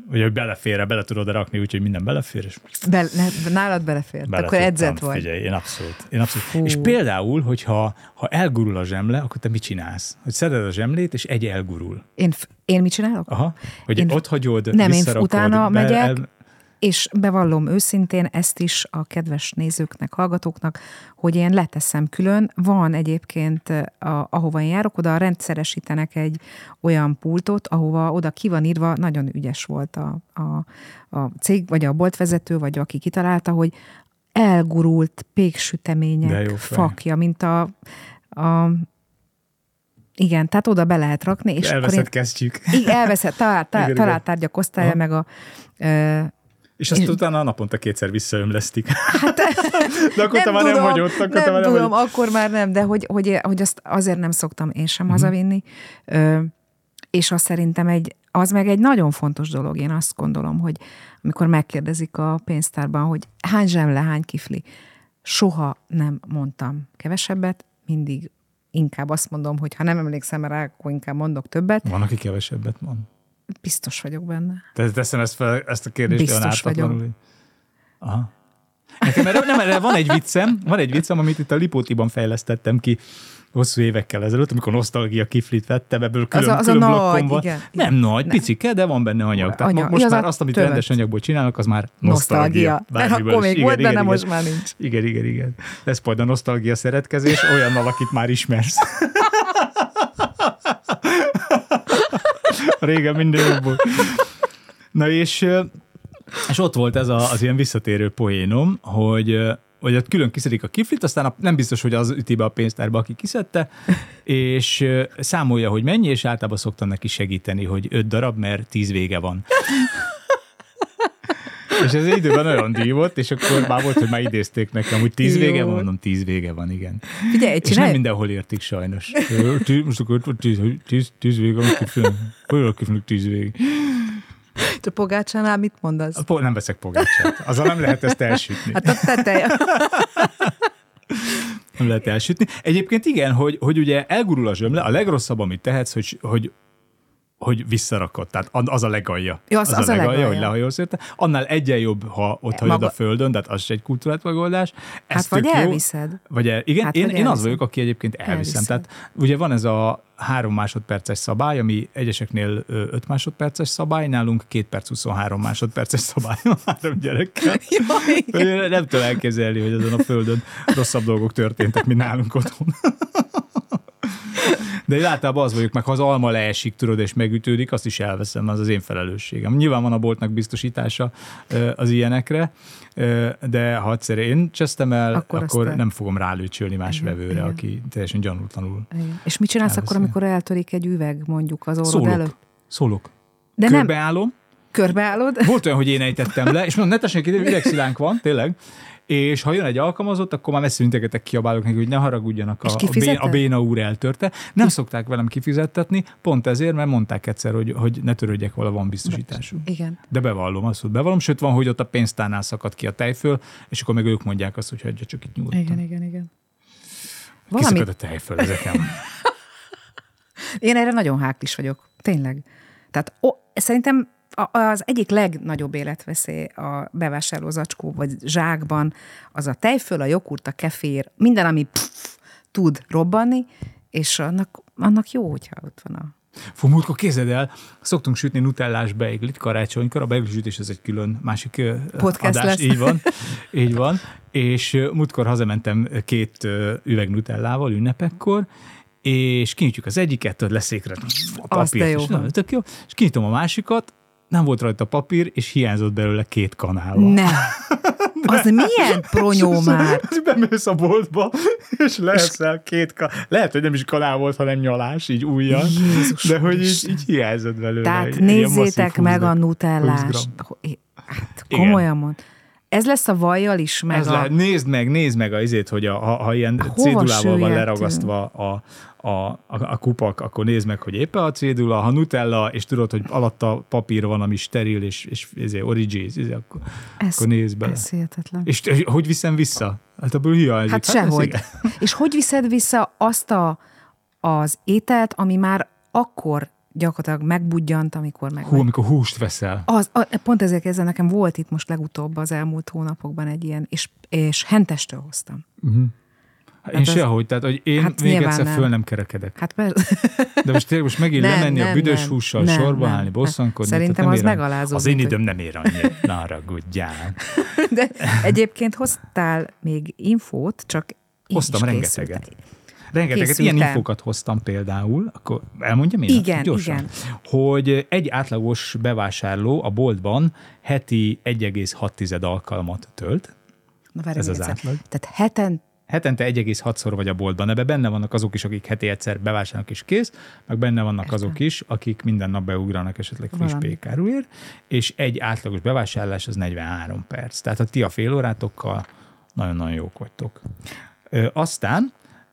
[SPEAKER 3] Ugye, hogy belefér, bele tudod rakni, úgyhogy minden belefér, és
[SPEAKER 5] Be, ne, nálad belefért,
[SPEAKER 3] bele
[SPEAKER 5] akkor
[SPEAKER 3] tudtam,
[SPEAKER 5] edzett vagy.
[SPEAKER 3] Figyelj, én abszolút. Én abszolút. És például, hogyha ha elgurul a zsemle, akkor te mit csinálsz? Hogy szeded a zsemlét, és egy elgurul.
[SPEAKER 5] Én, én mit csinálok?
[SPEAKER 3] Aha. Hogy
[SPEAKER 5] Én-
[SPEAKER 3] ott hagyod,
[SPEAKER 5] Nem, én
[SPEAKER 3] visszarakod,
[SPEAKER 5] utána
[SPEAKER 3] be-
[SPEAKER 5] megyek,
[SPEAKER 3] el-
[SPEAKER 5] és bevallom őszintén ezt is a kedves nézőknek, hallgatóknak, hogy én leteszem külön. Van egyébként, a, ahova én járok, oda rendszeresítenek egy olyan pultot, ahova oda ki van írva, nagyon ügyes volt a, a, a cég, vagy a boltvezető, vagy aki kitalálta, hogy elgurult
[SPEAKER 3] De
[SPEAKER 5] péksütemények
[SPEAKER 3] jó fej.
[SPEAKER 5] fakja, mint a, a igen, tehát oda be lehet rakni. És
[SPEAKER 3] elveszett
[SPEAKER 5] akkor
[SPEAKER 3] kesztyűk.
[SPEAKER 5] én, igen, elveszett talál, talál,
[SPEAKER 3] Igen, igen.
[SPEAKER 5] találtárgyak osztálya,
[SPEAKER 3] Aha.
[SPEAKER 5] meg a ö,
[SPEAKER 3] És azt utána naponta kétszer visszaömlesztik. Hát, de akkor te már
[SPEAKER 5] tudom,
[SPEAKER 3] nem vagy ott, akkor te
[SPEAKER 5] nem
[SPEAKER 3] már nem
[SPEAKER 5] tudom,
[SPEAKER 3] vagy.
[SPEAKER 5] akkor már nem, de hogy, hogy, hogy azt azért nem szoktam én sem uh-huh. hazavinni. Ö, és azt szerintem egy, az meg egy nagyon fontos dolog, én azt gondolom, hogy amikor megkérdezik a pénztárban, hogy hány zsemle, hány kifli, soha nem mondtam kevesebbet, mindig inkább azt mondom, hogy ha nem emlékszem rá, akkor inkább mondok többet.
[SPEAKER 3] Van, aki kevesebbet mond.
[SPEAKER 5] Biztos vagyok benne.
[SPEAKER 3] Te teszem ezt, fel, ezt a kérdést
[SPEAKER 5] Biztos
[SPEAKER 3] olyan ártatlanul,
[SPEAKER 5] vagyok.
[SPEAKER 3] hogy- Aha. Nekem erre, nem, erre van egy viccem, van egy viccem, amit itt a Lipótiban fejlesztettem ki hosszú évekkel ezelőtt, amikor nosztalgia kiflit vettem, ebből külön,
[SPEAKER 5] Az a- az a
[SPEAKER 3] külön
[SPEAKER 5] nagy,
[SPEAKER 3] blokkom van.
[SPEAKER 5] igen.
[SPEAKER 3] Nem nagy, picike, de van benne anyag. Tehát
[SPEAKER 5] Anyag.
[SPEAKER 3] mo- most
[SPEAKER 5] Ja, az
[SPEAKER 3] már
[SPEAKER 5] a
[SPEAKER 3] azt, amit
[SPEAKER 5] tövet.
[SPEAKER 3] rendes anyagból csinálnak, az már
[SPEAKER 5] Nosztalgia.
[SPEAKER 3] nosztalgia.
[SPEAKER 5] Mert akkor még volt, de nem, most már nincs.
[SPEAKER 3] Igen, igen, igen. Lesz majd a nosztalgia szeretkezés olyannal, akit már ismersz. Régen minden jobb volt. Na és, és ott volt ez a, az ilyen visszatérő poénom, hogy, hogy ott külön kiszedik a kiflit, aztán a, nem biztos, hogy az üti be a pénztárba, aki kiszedte, és számolja, hogy mennyi, és általában szoktam neki segíteni, hogy öt darab, mert tíz vége van. És ez egy időben olyan dívott, és akkor már volt, hogy már idézték nekem, hogy tíz vége
[SPEAKER 5] Jó.
[SPEAKER 3] van, mondom, tíz vége van, igen.
[SPEAKER 5] Figyelj,
[SPEAKER 3] És nem
[SPEAKER 5] csinálj,
[SPEAKER 3] mindenhol értik sajnos. Tíz- Most akkor tíz, tíz, tíz vége van, kifilm. Hogy a kifilm tíz vége?
[SPEAKER 5] a pogácsánál mit mondasz?
[SPEAKER 3] Po- nem veszek pogácsát. Azzal nem lehet ezt elsütni.
[SPEAKER 5] Hát a teteje.
[SPEAKER 3] Nem lehet elsütni. Egyébként igen, hogy, hogy ugye elgurul a zsömle, a legrosszabb, amit tehetsz, hogy, hogy hogy visszarakod. Tehát az a legalja.
[SPEAKER 5] Jó, az- az a legalja.
[SPEAKER 3] hogy lehajolsz érte. Annál egyen jobb, ha ott hagyod
[SPEAKER 5] Maga-
[SPEAKER 3] a földön, tehát az is egy kultúrát megoldás. Ez
[SPEAKER 5] Hát vagy
[SPEAKER 3] tök jó.
[SPEAKER 5] elviszed.
[SPEAKER 3] Vagy el, igen,
[SPEAKER 5] Hát
[SPEAKER 3] én,
[SPEAKER 5] vagy
[SPEAKER 3] én az
[SPEAKER 5] elviszed.
[SPEAKER 3] vagyok, aki egyébként elviszem.
[SPEAKER 5] Elviszed.
[SPEAKER 3] Tehát ugye van ez a három másodperces szabály, ami egyeseknél ö, öt másodperces szabály, nálunk két perc huszonhárom másodperces szabály van három gyerekkel.
[SPEAKER 5] Jaj,
[SPEAKER 3] Én nem tudom elképzelni, hogy ezen a földön rosszabb dolgok történtek, mint nálunk otthon. De én általában az vagyok, meg ha az alma leesik, tudod, és megütődik, azt is elveszem, az az én felelősségem. Nyilván van a boltnak biztosítása ö, az ilyenekre, ö, de ha egyszer én csesztem el,
[SPEAKER 5] Akkor
[SPEAKER 3] akkor,
[SPEAKER 5] azt
[SPEAKER 3] nem fogom rálőcsölni más
[SPEAKER 5] Igen,
[SPEAKER 3] vevőre,
[SPEAKER 5] igen.
[SPEAKER 3] aki teljesen gyanútlanul.
[SPEAKER 5] Igen. És mit csinálsz akkor,
[SPEAKER 3] Elveszi.
[SPEAKER 5] amikor eltörik egy üveg, mondjuk az orrod
[SPEAKER 3] Szólok,
[SPEAKER 5] előtt?
[SPEAKER 3] szólok.
[SPEAKER 5] De nem,
[SPEAKER 3] Körbeállom.
[SPEAKER 5] körbeállod?
[SPEAKER 3] Volt olyan, hogy én ejtettem le, és mondom, ne tessék, ide üvegszilánk van, tényleg. És ha jön egy alkalmazott, akkor már messze integetek, kiabálok neki, hogy ne haragudjanak, a,
[SPEAKER 5] És
[SPEAKER 3] a, bén,
[SPEAKER 5] kifizeted?
[SPEAKER 3] a béna úr eltörte. Nem szokták velem kifizettetni, pont ezért, mert mondták egyszer, hogy, hogy ne törődjek vala, van biztosítású.
[SPEAKER 5] Igen.
[SPEAKER 3] De bevallom azt, hogy bevallom, sőt van, hogy ott a pénztárnál szakadt ki a tejföl, és akkor meg ők mondják azt, hogy hagyja csak itt nyugodtan.
[SPEAKER 5] Igen, igen, igen.
[SPEAKER 3] Kiszakad
[SPEAKER 5] Valami,
[SPEAKER 3] a tejföl ezeken.
[SPEAKER 5] én erre nagyon háklis vagyok, tényleg. Tehát ó, szerintem a- az egyik legnagyobb életveszély a bevásárló zacskó vagy zsákban az a tejföl, a joghurt, a kefér, minden, ami pff, tud robbanni, és annak, annak jó, hogyha ott van a...
[SPEAKER 3] Fú, múltkor képzeld el, szoktunk sütni nutellás beiglit karácsonykor, a beiglisütés ez egy külön másik ö,
[SPEAKER 5] Podcast
[SPEAKER 3] adás,
[SPEAKER 5] lesz.
[SPEAKER 3] így van, így van, és ö, múltkor hazamentem két ö, üveg nutellával ünnepekkor, és kinyitjuk az egyiket, tudod, leszékre a
[SPEAKER 5] Az de
[SPEAKER 3] papírt,
[SPEAKER 5] jó
[SPEAKER 3] és,
[SPEAKER 5] van.
[SPEAKER 3] na, tök jó, és kinyitom a másikat, nem volt rajta papír, és hiányzott belőle két kanálva.
[SPEAKER 5] Ne! Az milyen pronyó már?
[SPEAKER 3] Bemész a boltba, és leeszel két kanál. Lehet, hogy nem is kanál volt, hanem nyalás, így ujjal.
[SPEAKER 5] Jézus
[SPEAKER 3] de hogy így,
[SPEAKER 5] Isten.
[SPEAKER 3] így hiányzott belőle.
[SPEAKER 5] Tehát
[SPEAKER 3] egy- egy ilyen
[SPEAKER 5] nézzétek
[SPEAKER 3] masszív
[SPEAKER 5] meg
[SPEAKER 3] húsz
[SPEAKER 5] a
[SPEAKER 3] húsz
[SPEAKER 5] nutellást.
[SPEAKER 3] gram.
[SPEAKER 5] Hát
[SPEAKER 3] Igen.
[SPEAKER 5] komolyan mond. Ez lesz a vajjal is, meg
[SPEAKER 3] Ez
[SPEAKER 5] a...
[SPEAKER 3] lehet, nézd meg, nézd meg a izét, hogy a, ha, ha ilyen
[SPEAKER 5] Hova
[SPEAKER 3] cédulával van
[SPEAKER 5] süllyedtünk?
[SPEAKER 3] leragasztva a, a, a, a kupak, akkor nézd meg, hogy éppen a cédula, ha Nutella, és tudod, hogy alatta papír van, ami steril, és, és izé, origins, izé, akkor,
[SPEAKER 5] Ez,
[SPEAKER 3] akkor nézd bele.
[SPEAKER 5] ez hihetetlen.
[SPEAKER 3] És te- hogy viszem vissza? Hát abból hiányzik.
[SPEAKER 5] Hát
[SPEAKER 3] ez
[SPEAKER 5] sehogy.
[SPEAKER 3] igen.
[SPEAKER 5] És hogy viszed vissza azt a, az ételt, ami már akkor gyakorlatilag megbudjant, amikor meg...
[SPEAKER 3] Hú, amikor húst veszel.
[SPEAKER 5] Az, a, pont ezért ezzel nekem volt itt most legutóbb az elmúlt hónapokban egy ilyen, és, és hentestől hoztam.
[SPEAKER 3] Uh-huh. Hát én
[SPEAKER 5] az,
[SPEAKER 3] sehogy, tehát hogy én
[SPEAKER 5] hát
[SPEAKER 3] még egyszer
[SPEAKER 5] nem.
[SPEAKER 3] föl nem kerekedek.
[SPEAKER 5] Hát persze.
[SPEAKER 3] De most tényleg most megint
[SPEAKER 5] Nem,
[SPEAKER 3] lemenni
[SPEAKER 5] nem,
[SPEAKER 3] a büdös
[SPEAKER 5] nem,
[SPEAKER 3] hússal,
[SPEAKER 5] nem,
[SPEAKER 3] sorba
[SPEAKER 5] nem.
[SPEAKER 3] állni, bosszankodni.
[SPEAKER 5] Szerintem
[SPEAKER 3] tehát
[SPEAKER 5] az
[SPEAKER 3] nem ér-
[SPEAKER 5] megalázó,
[SPEAKER 3] Az én
[SPEAKER 5] mint,
[SPEAKER 3] időm nem ér annyit, ne haragudjál.
[SPEAKER 5] De egyébként hoztál még infót, csak én
[SPEAKER 3] Hoztam
[SPEAKER 5] is
[SPEAKER 3] rengeteget.
[SPEAKER 5] készültem.
[SPEAKER 3] Rengeteget ilyen
[SPEAKER 5] Készültem.
[SPEAKER 3] infókat hoztam például, akkor elmondjam én?
[SPEAKER 5] Igen,
[SPEAKER 3] Gyorsan.
[SPEAKER 5] igen.
[SPEAKER 3] Hogy egy átlagos bevásárló a boltban heti egy egész hat alkalmat tölt.
[SPEAKER 5] Na, várj,
[SPEAKER 3] Ez
[SPEAKER 5] még
[SPEAKER 3] az
[SPEAKER 5] egyszer.
[SPEAKER 3] átlag.
[SPEAKER 5] Tehát heten
[SPEAKER 3] Hetente egy egész hatszor vagy a boltban. Ebben benne vannak azok is, akik heti egyszer bevásárolnak és kész, meg benne vannak
[SPEAKER 5] Értem.
[SPEAKER 3] azok is, akik minden nap beugranak esetleg friss
[SPEAKER 5] Valami.
[SPEAKER 3] pékáruért, és egy átlagos bevásárlás az negyvenhárom perc. Tehát a ti a fél órátokkal nagyon-nagyon jók vagytok. Ö, aztán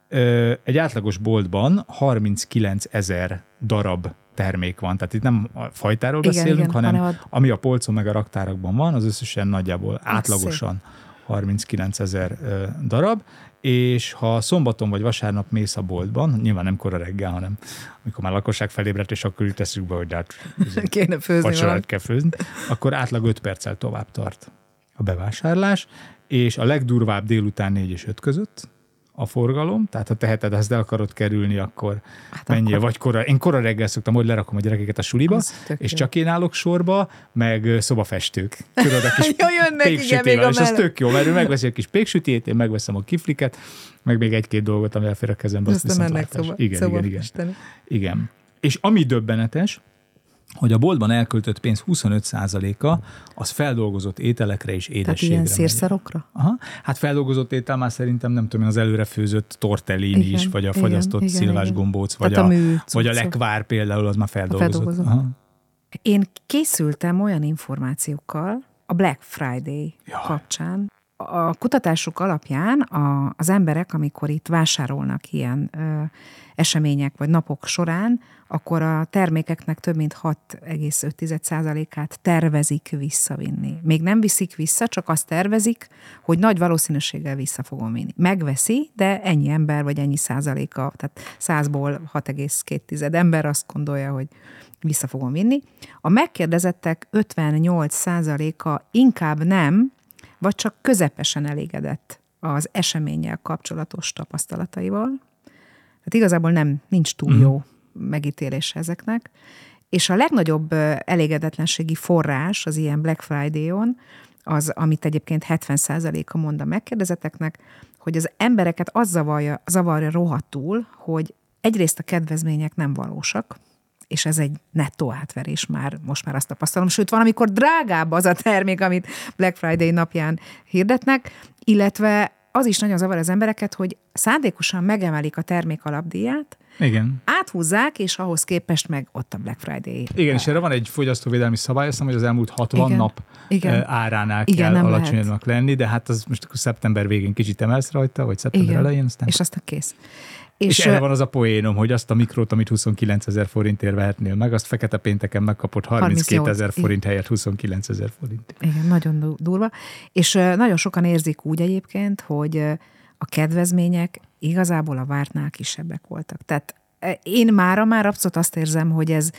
[SPEAKER 3] ö, egy átlagos boltban harminckilencezer darab termék van. Tehát itt nem a fajtáról
[SPEAKER 5] Igen,
[SPEAKER 3] beszélünk,
[SPEAKER 5] igen,
[SPEAKER 3] hanem
[SPEAKER 5] hanem a-
[SPEAKER 3] ami a polcon meg a raktárakban van, az összesen nagyjából átlagosan harminckilencezer darab, és ha szombaton vagy vasárnap mész a boltban, nyilván nem kora reggel, hanem amikor már lakosság felébredt, és akkor jut eszükbe, hogy hát
[SPEAKER 5] kéne főzni
[SPEAKER 3] vacsorát
[SPEAKER 5] valamit.
[SPEAKER 3] kell főzni, akkor átlag öt perccel tovább tart a bevásárlás, és a legdurvább délután négy és öt között a forgalom, tehát ha teheted, ezt el akarod kerülni, akkor
[SPEAKER 5] Hát
[SPEAKER 3] menjél,
[SPEAKER 5] akkor-
[SPEAKER 3] vagy kora. Én kora reggel szoktam, hogy lerakom a gyerekeket a suliba,
[SPEAKER 5] Az tök
[SPEAKER 3] és
[SPEAKER 5] jó.
[SPEAKER 3] csak én állok sorba, meg ö, szobafestők. Tudod, a kis
[SPEAKER 5] Jó, jönnek, igen,
[SPEAKER 3] péksütével,
[SPEAKER 5] még a
[SPEAKER 3] és az
[SPEAKER 5] mellett.
[SPEAKER 3] tök jó, mert ő megveszi a kis péksütét, én megveszem a kifliket, meg még egy-két dolgot, ami elfér a kezembe. azt
[SPEAKER 5] Aztán
[SPEAKER 3] viszont
[SPEAKER 5] mennek
[SPEAKER 3] látás.
[SPEAKER 5] szoba,
[SPEAKER 3] Igen,
[SPEAKER 5] szoba
[SPEAKER 3] igen, igen.
[SPEAKER 5] festeni.
[SPEAKER 3] Igen. És ami döbbenetes, hogy a boltban elköltött pénz huszonöt százaléka az feldolgozott ételekre és
[SPEAKER 5] Tehát
[SPEAKER 3] édességre
[SPEAKER 5] ilyen
[SPEAKER 3] megy.
[SPEAKER 5] szírszarokra?
[SPEAKER 3] Aha. Hát feldolgozott étel már szerintem nem tudom, az előre főzött tortellini
[SPEAKER 5] Igen,
[SPEAKER 3] is, vagy a
[SPEAKER 5] igen,
[SPEAKER 3] fagyasztott
[SPEAKER 5] igen,
[SPEAKER 3] szilvás
[SPEAKER 5] igen.
[SPEAKER 3] gombóc, vagy
[SPEAKER 5] Tehát
[SPEAKER 3] a,
[SPEAKER 5] a mű
[SPEAKER 3] vagy a
[SPEAKER 5] cuccok.
[SPEAKER 3] lekvár például, az már feldolgozott.
[SPEAKER 5] feldolgozott.
[SPEAKER 3] Aha.
[SPEAKER 5] Én készültem olyan információkkal a Black Friday
[SPEAKER 3] Jaj.
[SPEAKER 5] kapcsán. A kutatások alapján a, az emberek, amikor itt vásárolnak ilyen ö, események vagy napok során, akkor a termékeknek több mint hat egész öt százalékát tervezik visszavinni. Még nem viszik vissza, csak azt tervezik, hogy nagy valószínűséggel vissza fogom vinni. Megveszi, de ennyi ember vagy ennyi százaléka, tehát százból hat egész két ember azt gondolja, hogy vissza fogom vinni. A megkérdezettek ötvennyolc százaléka inkább nem, vagy csak közepesen elégedett az eseménnyel kapcsolatos tapasztalataival. Tehát igazából nem, nincs túl jó megítélés ezeknek. És a legnagyobb ö, elégedetlenségi forrás az ilyen Black Friday-on, az, amit egyébként hetven százaléka mond a megkérdezetteknek, hogy az embereket az zavarja, zavarja rohadtul, hogy egyrészt a kedvezmények nem valósak, és ez egy nettó átverés már, most már azt tapasztalom, sőt, van, amikor drágább az a termék, amit Black Friday napján hirdetnek, illetve az is nagyon zavar az embereket, hogy szándékosan megemelik a termék alapdíját,
[SPEAKER 3] Igen.
[SPEAKER 5] áthúzzák, és ahhoz képest meg ott a Black Friday.
[SPEAKER 3] Igen, és erre van egy fogyasztóvédelmi szabály, azt hiszem, hogy az elmúlt hatvan
[SPEAKER 5] Igen.
[SPEAKER 3] nap
[SPEAKER 5] Igen.
[SPEAKER 3] eh, áránál
[SPEAKER 5] Igen,
[SPEAKER 3] kell
[SPEAKER 5] nem
[SPEAKER 3] alacsonyabbnak lenni, de hát az most akkor szeptember végén kicsit emelsz rajta, vagy szeptember
[SPEAKER 5] Igen.
[SPEAKER 3] elején, aztán...
[SPEAKER 5] És aztán kész.
[SPEAKER 3] És,
[SPEAKER 5] És,
[SPEAKER 3] és erre van az a poénom, hogy azt a mikrót, amit huszonkilencezer forintért vehetnél meg, azt fekete pénteken megkapott harminckétezer forint helyett huszonkilencezer forint.
[SPEAKER 5] Igen, nagyon du- durva. És ö, nagyon sokan érzik úgy egyébként, hogy ö, a kedvezmények igazából a vártnál kisebbek voltak. Tehát ö, én mára már abszolút azt érzem, hogy ez,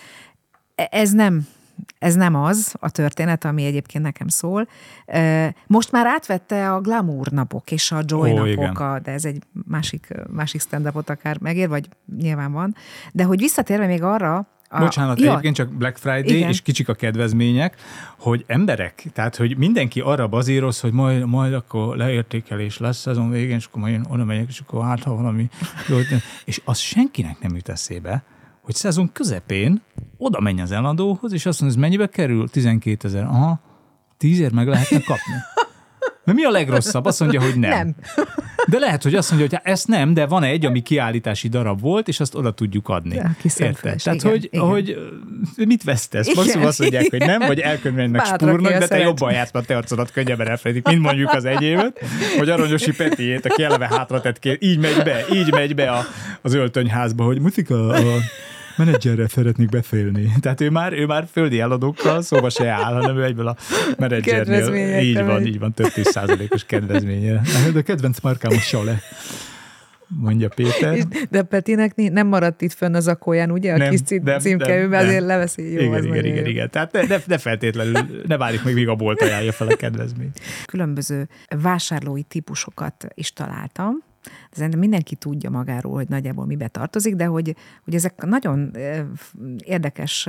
[SPEAKER 5] ez nem ez nem az a történet, ami egyébként nekem szól. Ö, Most már átvette a glamour napok és a joy
[SPEAKER 3] Ó,
[SPEAKER 5] napok,
[SPEAKER 3] igen.
[SPEAKER 5] a, de ez egy másik, másik stand-upot akár megér, vagy nyilván van. De hogy visszatérve még arra, a,
[SPEAKER 3] Bocsánat,
[SPEAKER 5] ja,
[SPEAKER 3] egyébként csak Black Friday,
[SPEAKER 5] Igen.
[SPEAKER 3] és kicsik a kedvezmények, hogy emberek, tehát hogy mindenki arra bazíroz, hogy majd, majd akkor leértékelés lesz szezon végén, és akkor majd én oda megyek, és akkor hát, ha valami jó, és az senkinek nem jut eszébe, hogy szezon közepén oda menj az eladóhoz, és azt mondja, ez mennyibe kerül? tizenkétezer. Aha, tízért meg lehetne kapni. Mert mi a legrosszabb? Azt mondja, hogy nem.
[SPEAKER 5] Nem.
[SPEAKER 3] De lehet, hogy azt mondja, hogy hát ezt nem, de van egy, ami kiállítási darab volt, és azt oda tudjuk adni.
[SPEAKER 5] Ja, kiszentfles,
[SPEAKER 3] Érted? Tehát,
[SPEAKER 5] igen,
[SPEAKER 3] hogy,
[SPEAKER 5] igen.
[SPEAKER 3] hogy mit vesztesz?
[SPEAKER 5] Igen,
[SPEAKER 3] Maximum azt mondják, hogy nem, vagy elkönyvelnek
[SPEAKER 5] Bátrak
[SPEAKER 3] spúrnak,
[SPEAKER 5] ilyen
[SPEAKER 3] de te
[SPEAKER 5] szeret.
[SPEAKER 3] jobban jársz, mert te arcodat könnyebben elfelejtik, mint mondjuk az enyémet, vagy Aranyosi Petiét, aki eleve hátra tett kér. Így megy be, így megy be a, az öltönyházba, hogy mutika, a menedzserrel szeretnék befélni. Tehát ő már, ő már földi eladókkal szóba se áll, hanem ő egyből a menedzsernél.
[SPEAKER 5] Kedvezményekkel
[SPEAKER 3] Így van,
[SPEAKER 5] megy.
[SPEAKER 3] így van, több tíz százalékos kedvezménye. De a kedvenc márkám a Sale. mondja Péter.
[SPEAKER 5] De Petinek nem maradt itt fönn az akóján, ugye? A nem, kis címkevőben azért leveszi. Jó,
[SPEAKER 3] igen,
[SPEAKER 5] az
[SPEAKER 3] igen, igen, igen. Tehát ne, ne feltétlenül, ne várjuk még, míg a bolt ajánlja fel a kedvezményt.
[SPEAKER 5] Különböző vásárlói típusokat is találtam. Szerintem mindenki tudja magáról, hogy nagyjából mibe tartozik, de hogy, hogy ezek nagyon érdekes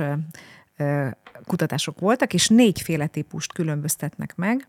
[SPEAKER 5] kutatások voltak, és négyféle típust különböztetnek meg.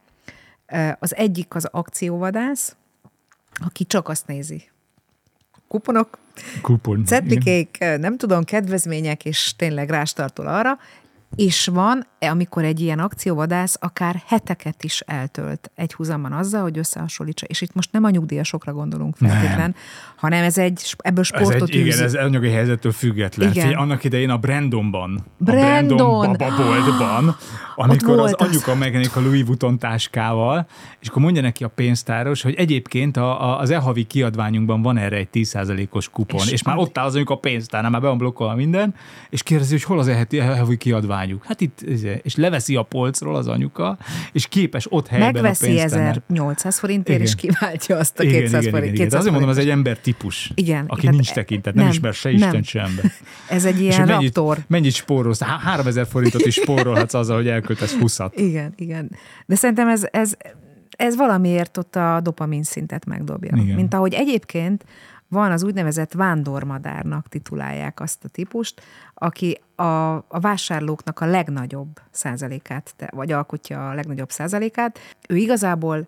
[SPEAKER 5] Az egyik az akcióvadász, aki csak azt nézi. Kuponok,
[SPEAKER 3] Kupon,
[SPEAKER 5] cetlikék, nem tudom, kedvezmények, és tényleg rástartol arra, és van, amikor egy ilyen akcióvadász akár heteket is eltölt egy húzamban azzal, hogy összehasonlítsa. És itt most nem a nyugdíjasokra gondolunk feltétlen, hanem ez egy, ebből sportot
[SPEAKER 3] ez egy, igen, ez anyagi helyzettől független. Figyelj, annak idején a Brandonban,
[SPEAKER 5] Brandon.
[SPEAKER 3] a Brandon bababoltban, amikor az anyuka az... megjelenik a Louis Vuitton táskával, és akkor mondja neki a pénztáros, hogy egyébként a, a, az e-havi kiadványunkban van erre egy tíz százalékos kupon, és, és már ott áll az anyuka a pénztárnál, már be van blokkolva minden, és kérdezi, hogy hol az e-havi kiadványuk. Hát itt, és leveszi a polcról az anyuka, és képes ott helyben
[SPEAKER 5] megveszi
[SPEAKER 3] a pénztárnál.
[SPEAKER 5] ezernyolcszáz forintért, igen. És kiváltja azt a
[SPEAKER 3] igen,
[SPEAKER 5] kétszáz
[SPEAKER 3] igen,
[SPEAKER 5] forint.
[SPEAKER 3] Igen, igen. Azért mondom, ez egy embertípus,
[SPEAKER 5] igen,
[SPEAKER 3] aki
[SPEAKER 5] igen,
[SPEAKER 3] nincs tekintet, nem, nem ismer se Isten, se ember.
[SPEAKER 5] Ez egy ilyen
[SPEAKER 3] mennyit,
[SPEAKER 5] raptor.
[SPEAKER 3] Mennyit spórolsz? háromezer forintot is spórolhatsz azzal, hogy elköltesz húszat.
[SPEAKER 5] Igen, igen. De szerintem ez, ez, ez valamiért ott a dopamin szintet megdobja. Igen. Mint ahogy egyébként van az úgynevezett vándormadárnak titulálják azt a típust, aki a, a vásárlóknak a legnagyobb százalékát, vagy alkotja a legnagyobb százalékát. Ő igazából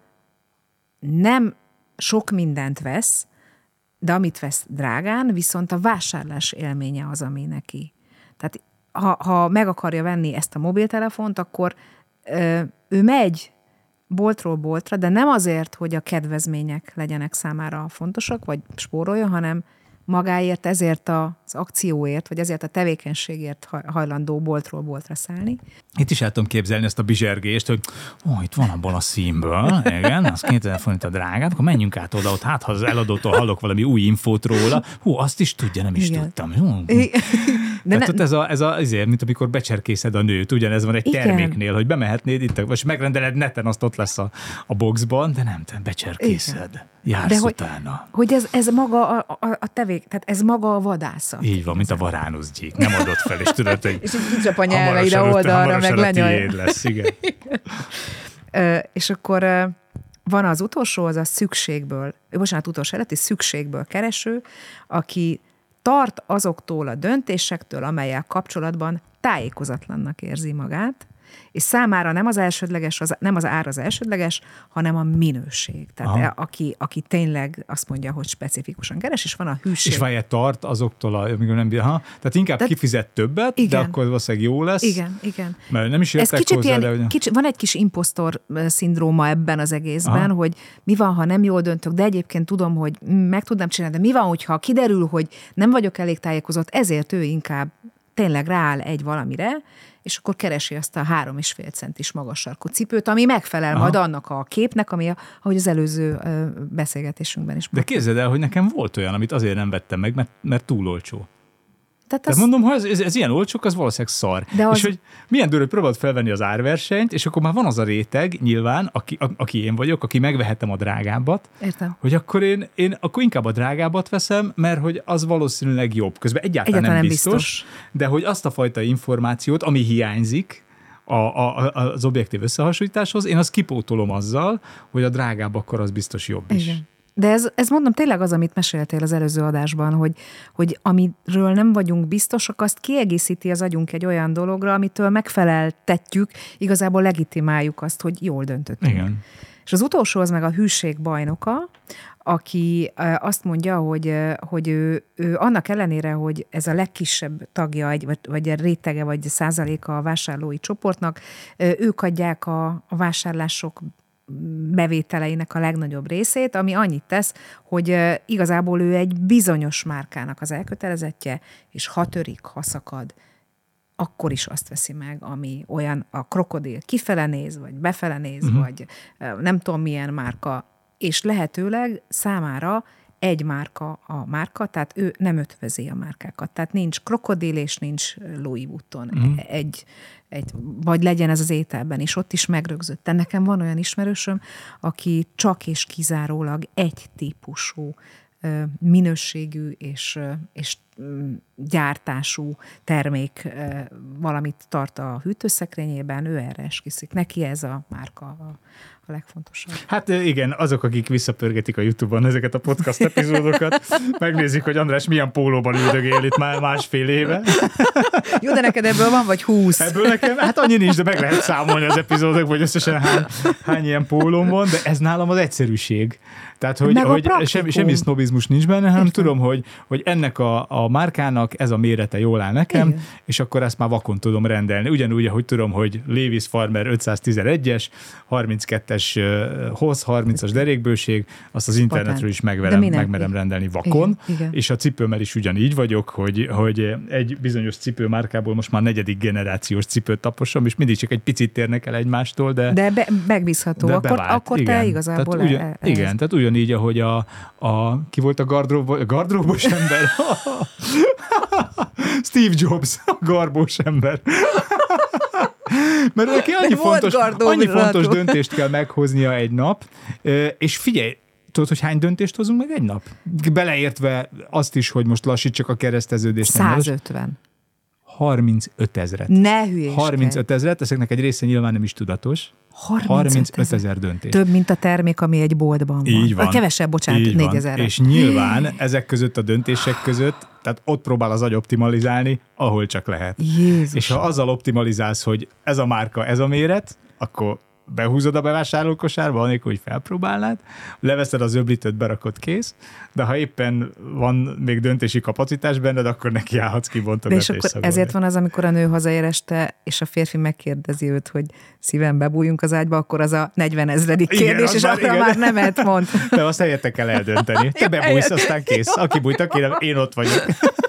[SPEAKER 5] nem sok mindent vesz, de amit vesz drágán, viszont a vásárlás élménye az, ami neki. Tehát ha, ha meg akarja venni ezt a mobiltelefont, akkor ö, ő megy boltról boltra, de nem azért, hogy a kedvezmények legyenek számára fontosak, vagy spórolja, hanem magáért, ezért az akcióért, vagy ezért a tevékenységért hajlandó boltról boltra szállni.
[SPEAKER 3] Itt is el tudom képzelni ezt a bizsergést, hogy ó, itt van abban a színből, igen, az kétezer forint a drágát, akkor menjünk át oda, ott hát, ha az eladótól hallok valami új infót róla, hú, azt is tudja, nem is igen. tudtam. Hú. De ne... ez, a, ez a, azért, mint amikor becserkészed a nőt, ugyanez van egy igen. terméknél, hogy bemehetnéd itt, vagy megrendeled neten, azt ott lesz a, a boxban, de nem, te becserkészed. Igen. Jársz de utána.
[SPEAKER 5] Hogy, hogy ez, ez maga a, a, a tevék, tehát ez maga a vadászat.
[SPEAKER 3] Így van, mint a varánuszgyík. Nem adott fel, és tudod, hogy
[SPEAKER 5] és így kicsap a nyelve ide oldalra, meg lenyalja.
[SPEAKER 3] lesz, igen.
[SPEAKER 5] És akkor van az utolsó, az a szükségből, bocsánat, utolsó előtti szükségből kereső, aki tart azoktól a döntésektől, amelyek kapcsolatban tájékozatlannak érzi magát, és számára nem az elsődleges, az, nem az ár az elsődleges, hanem a minőség. Tehát e, aki, aki tényleg azt mondja, hogy specifikusan keres, és van a hűség.
[SPEAKER 3] És várjál, tart azoktól, amikor nem bír, ha? Tehát inkább Tehát, kifizet többet, igen. de akkor valószínűleg jó lesz.
[SPEAKER 5] Igen, igen.
[SPEAKER 3] Mert nem is értek
[SPEAKER 5] kicsit
[SPEAKER 3] hozzá,
[SPEAKER 5] ilyen,
[SPEAKER 3] de... Hogy...
[SPEAKER 5] Kicsit, van egy kis imposztor szindróma ebben az egészben, aha. hogy mi van, ha nem jól döntök, de egyébként tudom, hogy meg tudnám csinálni, de mi van, hogyha kiderül, hogy nem vagyok elég tájékozott, ezért ő inkább tényleg rááll egy valamire, és akkor keresi azt a három és fél centis magas sarkú cipőt, ami megfelel aha. majd annak a képnek, ami, a, ahogy az előző beszélgetésünkben is.
[SPEAKER 3] De képzeld el, hogy nekem volt olyan, amit azért nem vettem meg, mert, mert túl olcsó.
[SPEAKER 5] Tehát,
[SPEAKER 3] Tehát az... mondom, hogy ez, ez, ez ilyen olcsók, az valószínűleg szar. De az... És hogy milyen durva, hogy próbáld felvenni az árversenyt, és akkor már van az a réteg, nyilván, aki, a, aki én vagyok, aki megvehetem a drágábbat,
[SPEAKER 5] értem.
[SPEAKER 3] Hogy akkor én, én akkor inkább a drágábbat veszem, mert hogy az valószínűleg jobb. Közben egyáltalán, egyáltalán nem biztos, biztos, de hogy azt a fajta információt, ami hiányzik a, a, az objektív összehasonlításhoz, én azt kipótolom azzal, hogy a drágább akkor az biztos jobb is.
[SPEAKER 5] Igen. De ez, ez mondom tényleg az, amit meséltél az előző adásban, hogy, hogy amiről nem vagyunk biztosak, azt kiegészíti az agyunk egy olyan dologra, amitől megfeleltetjük, igazából legitimáljuk azt, hogy jól döntöttünk.
[SPEAKER 3] Igen.
[SPEAKER 5] És az utolsó az meg a hűség bajnoka, aki azt mondja, hogy, hogy ő, ő annak ellenére, hogy ez a legkisebb tagja, vagy, vagy rétege, vagy százaléka a vásárlói csoportnak, ők adják a, a vásárlások bevételeinek a legnagyobb részét, ami annyit tesz, hogy igazából ő egy bizonyos márkának az elkötelezettje, és ha törik, ha szakad, akkor is azt veszi meg, ami olyan a krokodil kifele néz, vagy befele néz, uh-huh. vagy nem tudom milyen márka, és lehetőleg számára egy márka a márka, tehát ő nem ötvözi a márkákat. Tehát nincs krokodil, és nincs Louis Vuitton. Uh-huh. Egy, egy, vagy legyen ez az ételben is, ott is megrögzött. Nekem van olyan ismerősöm, aki csak és kizárólag egy típusú minőségű és, és gyártású termék valamit tart a hűtőszekrényében, ő erre esküszik. Neki ez a márka a, a legfontosabb.
[SPEAKER 3] Hát igen, azok, akik visszapörgetik a YouTube-on ezeket a podcast epizódokat, megnézik, hogy András milyen pólóban üldögél itt már másfél éve.
[SPEAKER 5] Jó, de neked ebből van vagy húsz?
[SPEAKER 3] Ebből nekem, hát annyi nincs, de meg lehet számolni az epizódok, vagy összesen hány, hány ilyen pólóm van, de ez nálam az egyszerűség. Tehát, hogy, hogy semmi, semmi sznobizmus nincs benne, hanem Értem. tudom, hogy, hogy ennek a, a márkának ez a mérete jól áll nekem, Igen. és akkor ezt már vakon tudom rendelni. Ugyanúgy, ahogy tudom, hogy Lewis Farmer ötszáztizenegyes, harminckettes hoz, harmincas derékbőség, azt az internetről is megverem, megmerem rendelni vakon, Igen. Igen. és a cipőmmel is ugyanígy vagyok, hogy, hogy egy bizonyos cipőmárkából most már negyedik generációs cipőt taposom, és mindig csak egy picit térnek el egymástól, de...
[SPEAKER 5] De be, megbízható, de akkor, akkor te igazából...
[SPEAKER 3] Tehát ugyan, e, e, igen, tehát ugyanígy, ahogy a, a ki volt a gardrób, gardróbos ember? Steve Jobs, a garbós ember. Mert neki annyi, fontos, annyi fontos döntést kell meghoznia egy nap, és figyelj, tudod, hogy hány döntést hozunk meg egy nap? Beleértve azt is, hogy most lassítsak a kereszteződést.
[SPEAKER 5] százötven.
[SPEAKER 3] harmincöt ezret.
[SPEAKER 5] Ne hülyéskedj.
[SPEAKER 3] harmincöt ezret, ezeknek egy része nyilván nem is tudatos. harmincöt ezer döntés.
[SPEAKER 5] Több, mint a termék, ami egy boltban van.
[SPEAKER 3] Így van.
[SPEAKER 5] A kevesebb, bocsánat, négyezer.
[SPEAKER 3] És nyilván ezek között a döntések között, tehát ott próbál az agy optimalizálni, ahol csak lehet.
[SPEAKER 5] Jézus.
[SPEAKER 3] És ha azzal optimalizálsz, hogy ez a márka, ez a méret, akkor behúzod a bevásárlókosárba, anélkül, hogy felpróbálnád, leveszed az öblítőt, berakod, kész, de ha éppen van még döntési kapacitás benned, akkor neki állhatsz kibontogatni.
[SPEAKER 5] De és akkor szagolni. Ezért van az, amikor a nő hazaér este, és a férfi megkérdezi őt, hogy szívem bebújjunk az ágyba, akkor az a negyvenezredik kérdés, és arra igen. már nemet mond.
[SPEAKER 3] De azt helyette kell eldönteni. Te bebújsz, aztán kész. Aki bújt, aki nem, én ott vagyok.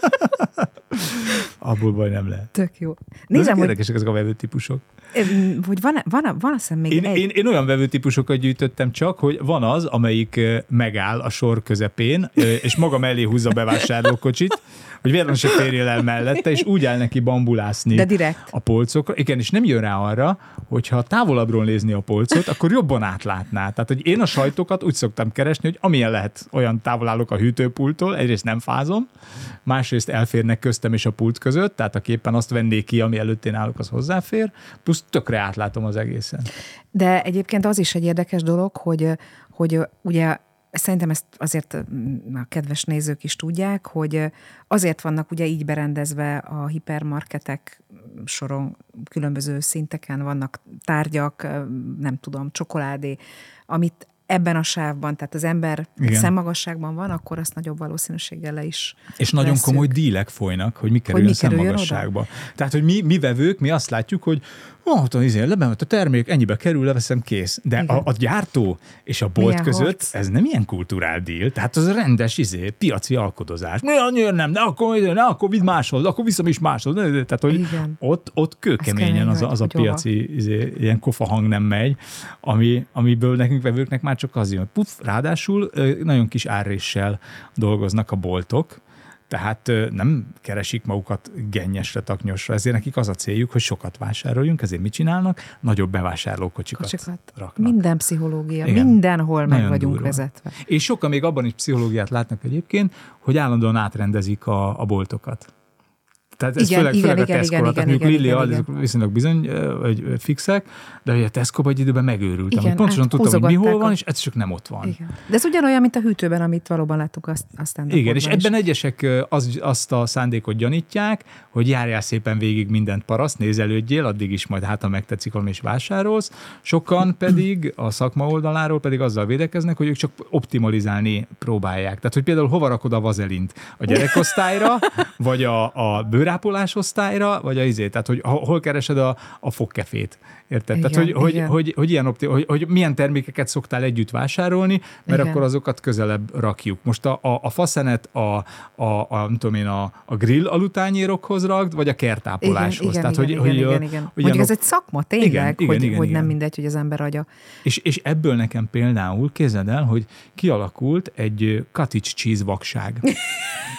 [SPEAKER 3] Abból baj nem lehet.
[SPEAKER 5] Tök jó.
[SPEAKER 3] Nézem, hogy... Érdekesek ezek a vevőtípusok.
[SPEAKER 5] Hogy van, van, van azt hiszem még
[SPEAKER 3] én,
[SPEAKER 5] egy...
[SPEAKER 3] Én, én olyan vevőtípusokat gyűjtöttem csak, hogy van az, amelyik megáll a sor közepén, és maga mellé húzza a bevásárlókocsit, hogy véletlenül se férjél el mellette, és úgy áll neki bambulászni
[SPEAKER 5] De direkt.
[SPEAKER 3] a polcokra. Igen, és nem jön rá arra, hogyha távolabbról nézni a polcot, akkor jobban átlátná. Tehát, hogy én a sajtokat úgy szoktam keresni, hogy amilyen lehet, olyan távol állok a hűtőpulttól, egyrészt nem fázom, másrészt elférnek köztem és a pult között, tehát aki éppen azt venné ki, ami előtt én állok, az hozzáfér, plusz tökre átlátom az egészen.
[SPEAKER 5] De egyébként az is egy érdekes dolog, hogy, hogy ugye szerintem ezt azért a kedves nézők is tudják, hogy azért vannak ugye így berendezve a hipermarketek soron, különböző szinteken vannak tárgyak, nem tudom, csokoládé, amit ebben a sávban, tehát az ember Igen. szemmagasságban van, akkor azt nagyobb valószínűséggel le is
[SPEAKER 3] És nagyon veszük. Komoly dílek folynak, hogy mi kerüljön hogy mi szemmagasságba. Oda? Tehát, hogy mi, mi vevők, mi azt látjuk, hogy oh, izé, lebement a termék, ennyibe kerül, leveszem, kész. De a, a gyártó és a bolt Milyen között harc? Ez nem ilyen kulturál díl, tehát az rendes izé, piaci alkodozás. Mi annyira nem, de akkor, ne, akkor vidd máshoz, akkor viszem is máshoz. Tehát, hogy Igen. ott, ott kőkeményen az, az a piaci izé, ilyen kofa hang nem megy, ami, amiből nekünk vevőknek már csak az jön. Puff, ráadásul nagyon kis árréssel dolgoznak a boltok, tehát nem keresik magukat gennyesre, taknyosra, ezért nekik az a céljuk, hogy sokat vásároljunk, ezért mit csinálnak? Nagyobb bevásárlókocsikat Kocsikat. raknak.
[SPEAKER 5] Minden pszichológia, Igen. mindenhol meg Nagyon vagyunk durva. vezetve.
[SPEAKER 3] És sokan még abban is pszichológiát látnak egyébként, hogy állandóan átrendezik a, a boltokat. Tehát ez igen, főleg, igen, főleg igen, a Tesco-ra, tehát mondjuk Lilly, azok viszonylag bizony, vagy fixek, de a Tesco-ban egy időben megőrültem. Igen, pontosan hát tudtam, hogy mi hol van, és ez csak nem ott van.
[SPEAKER 5] Igen. De ez ugyanolyan, mint a hűtőben, amit valóban láttuk azt, aztán.
[SPEAKER 3] Igen, és ebben is. Egyesek az, azt a szándékot gyanítják, hogy járjál szépen végig mindent paraszt, nézelődjél, addig is majd hát, ha megtetszik valami és vásárolsz. Sokan pedig a szakma oldaláról pedig azzal védekeznek, hogy ők csak optimalizálni próbálják. Tehát, hogy például hova rakod a vazelint? A gyerekosztályra, vagy a, a bőrápolás osztályra, vagy a izé, tehát hogy hol keresed a, a fogkefét. Érted? Igen, tehát, hogy, hogy, hogy, hogy, ilyen opti- hogy, hogy milyen termékeket szoktál együtt vásárolni, mert igen. akkor azokat közelebb rakjuk. Most a, a, a faszenet a, a, a, nem tudom én, a, a grill alutányérokhoz rakd, vagy a kertápoláshoz.
[SPEAKER 5] Igen,
[SPEAKER 3] tehát,
[SPEAKER 5] igen,
[SPEAKER 3] hogy,
[SPEAKER 5] igen,
[SPEAKER 3] hogy,
[SPEAKER 5] igen, igen. Mondjuk ez egy szakma, tényleg, igen,
[SPEAKER 3] igen,
[SPEAKER 5] hogy,
[SPEAKER 3] igen,
[SPEAKER 5] hogy
[SPEAKER 3] igen.
[SPEAKER 5] nem mindegy, hogy az ember agya.
[SPEAKER 3] És, és ebből nekem például, képzeld el, hogy kialakult egy cottage cheese vakság.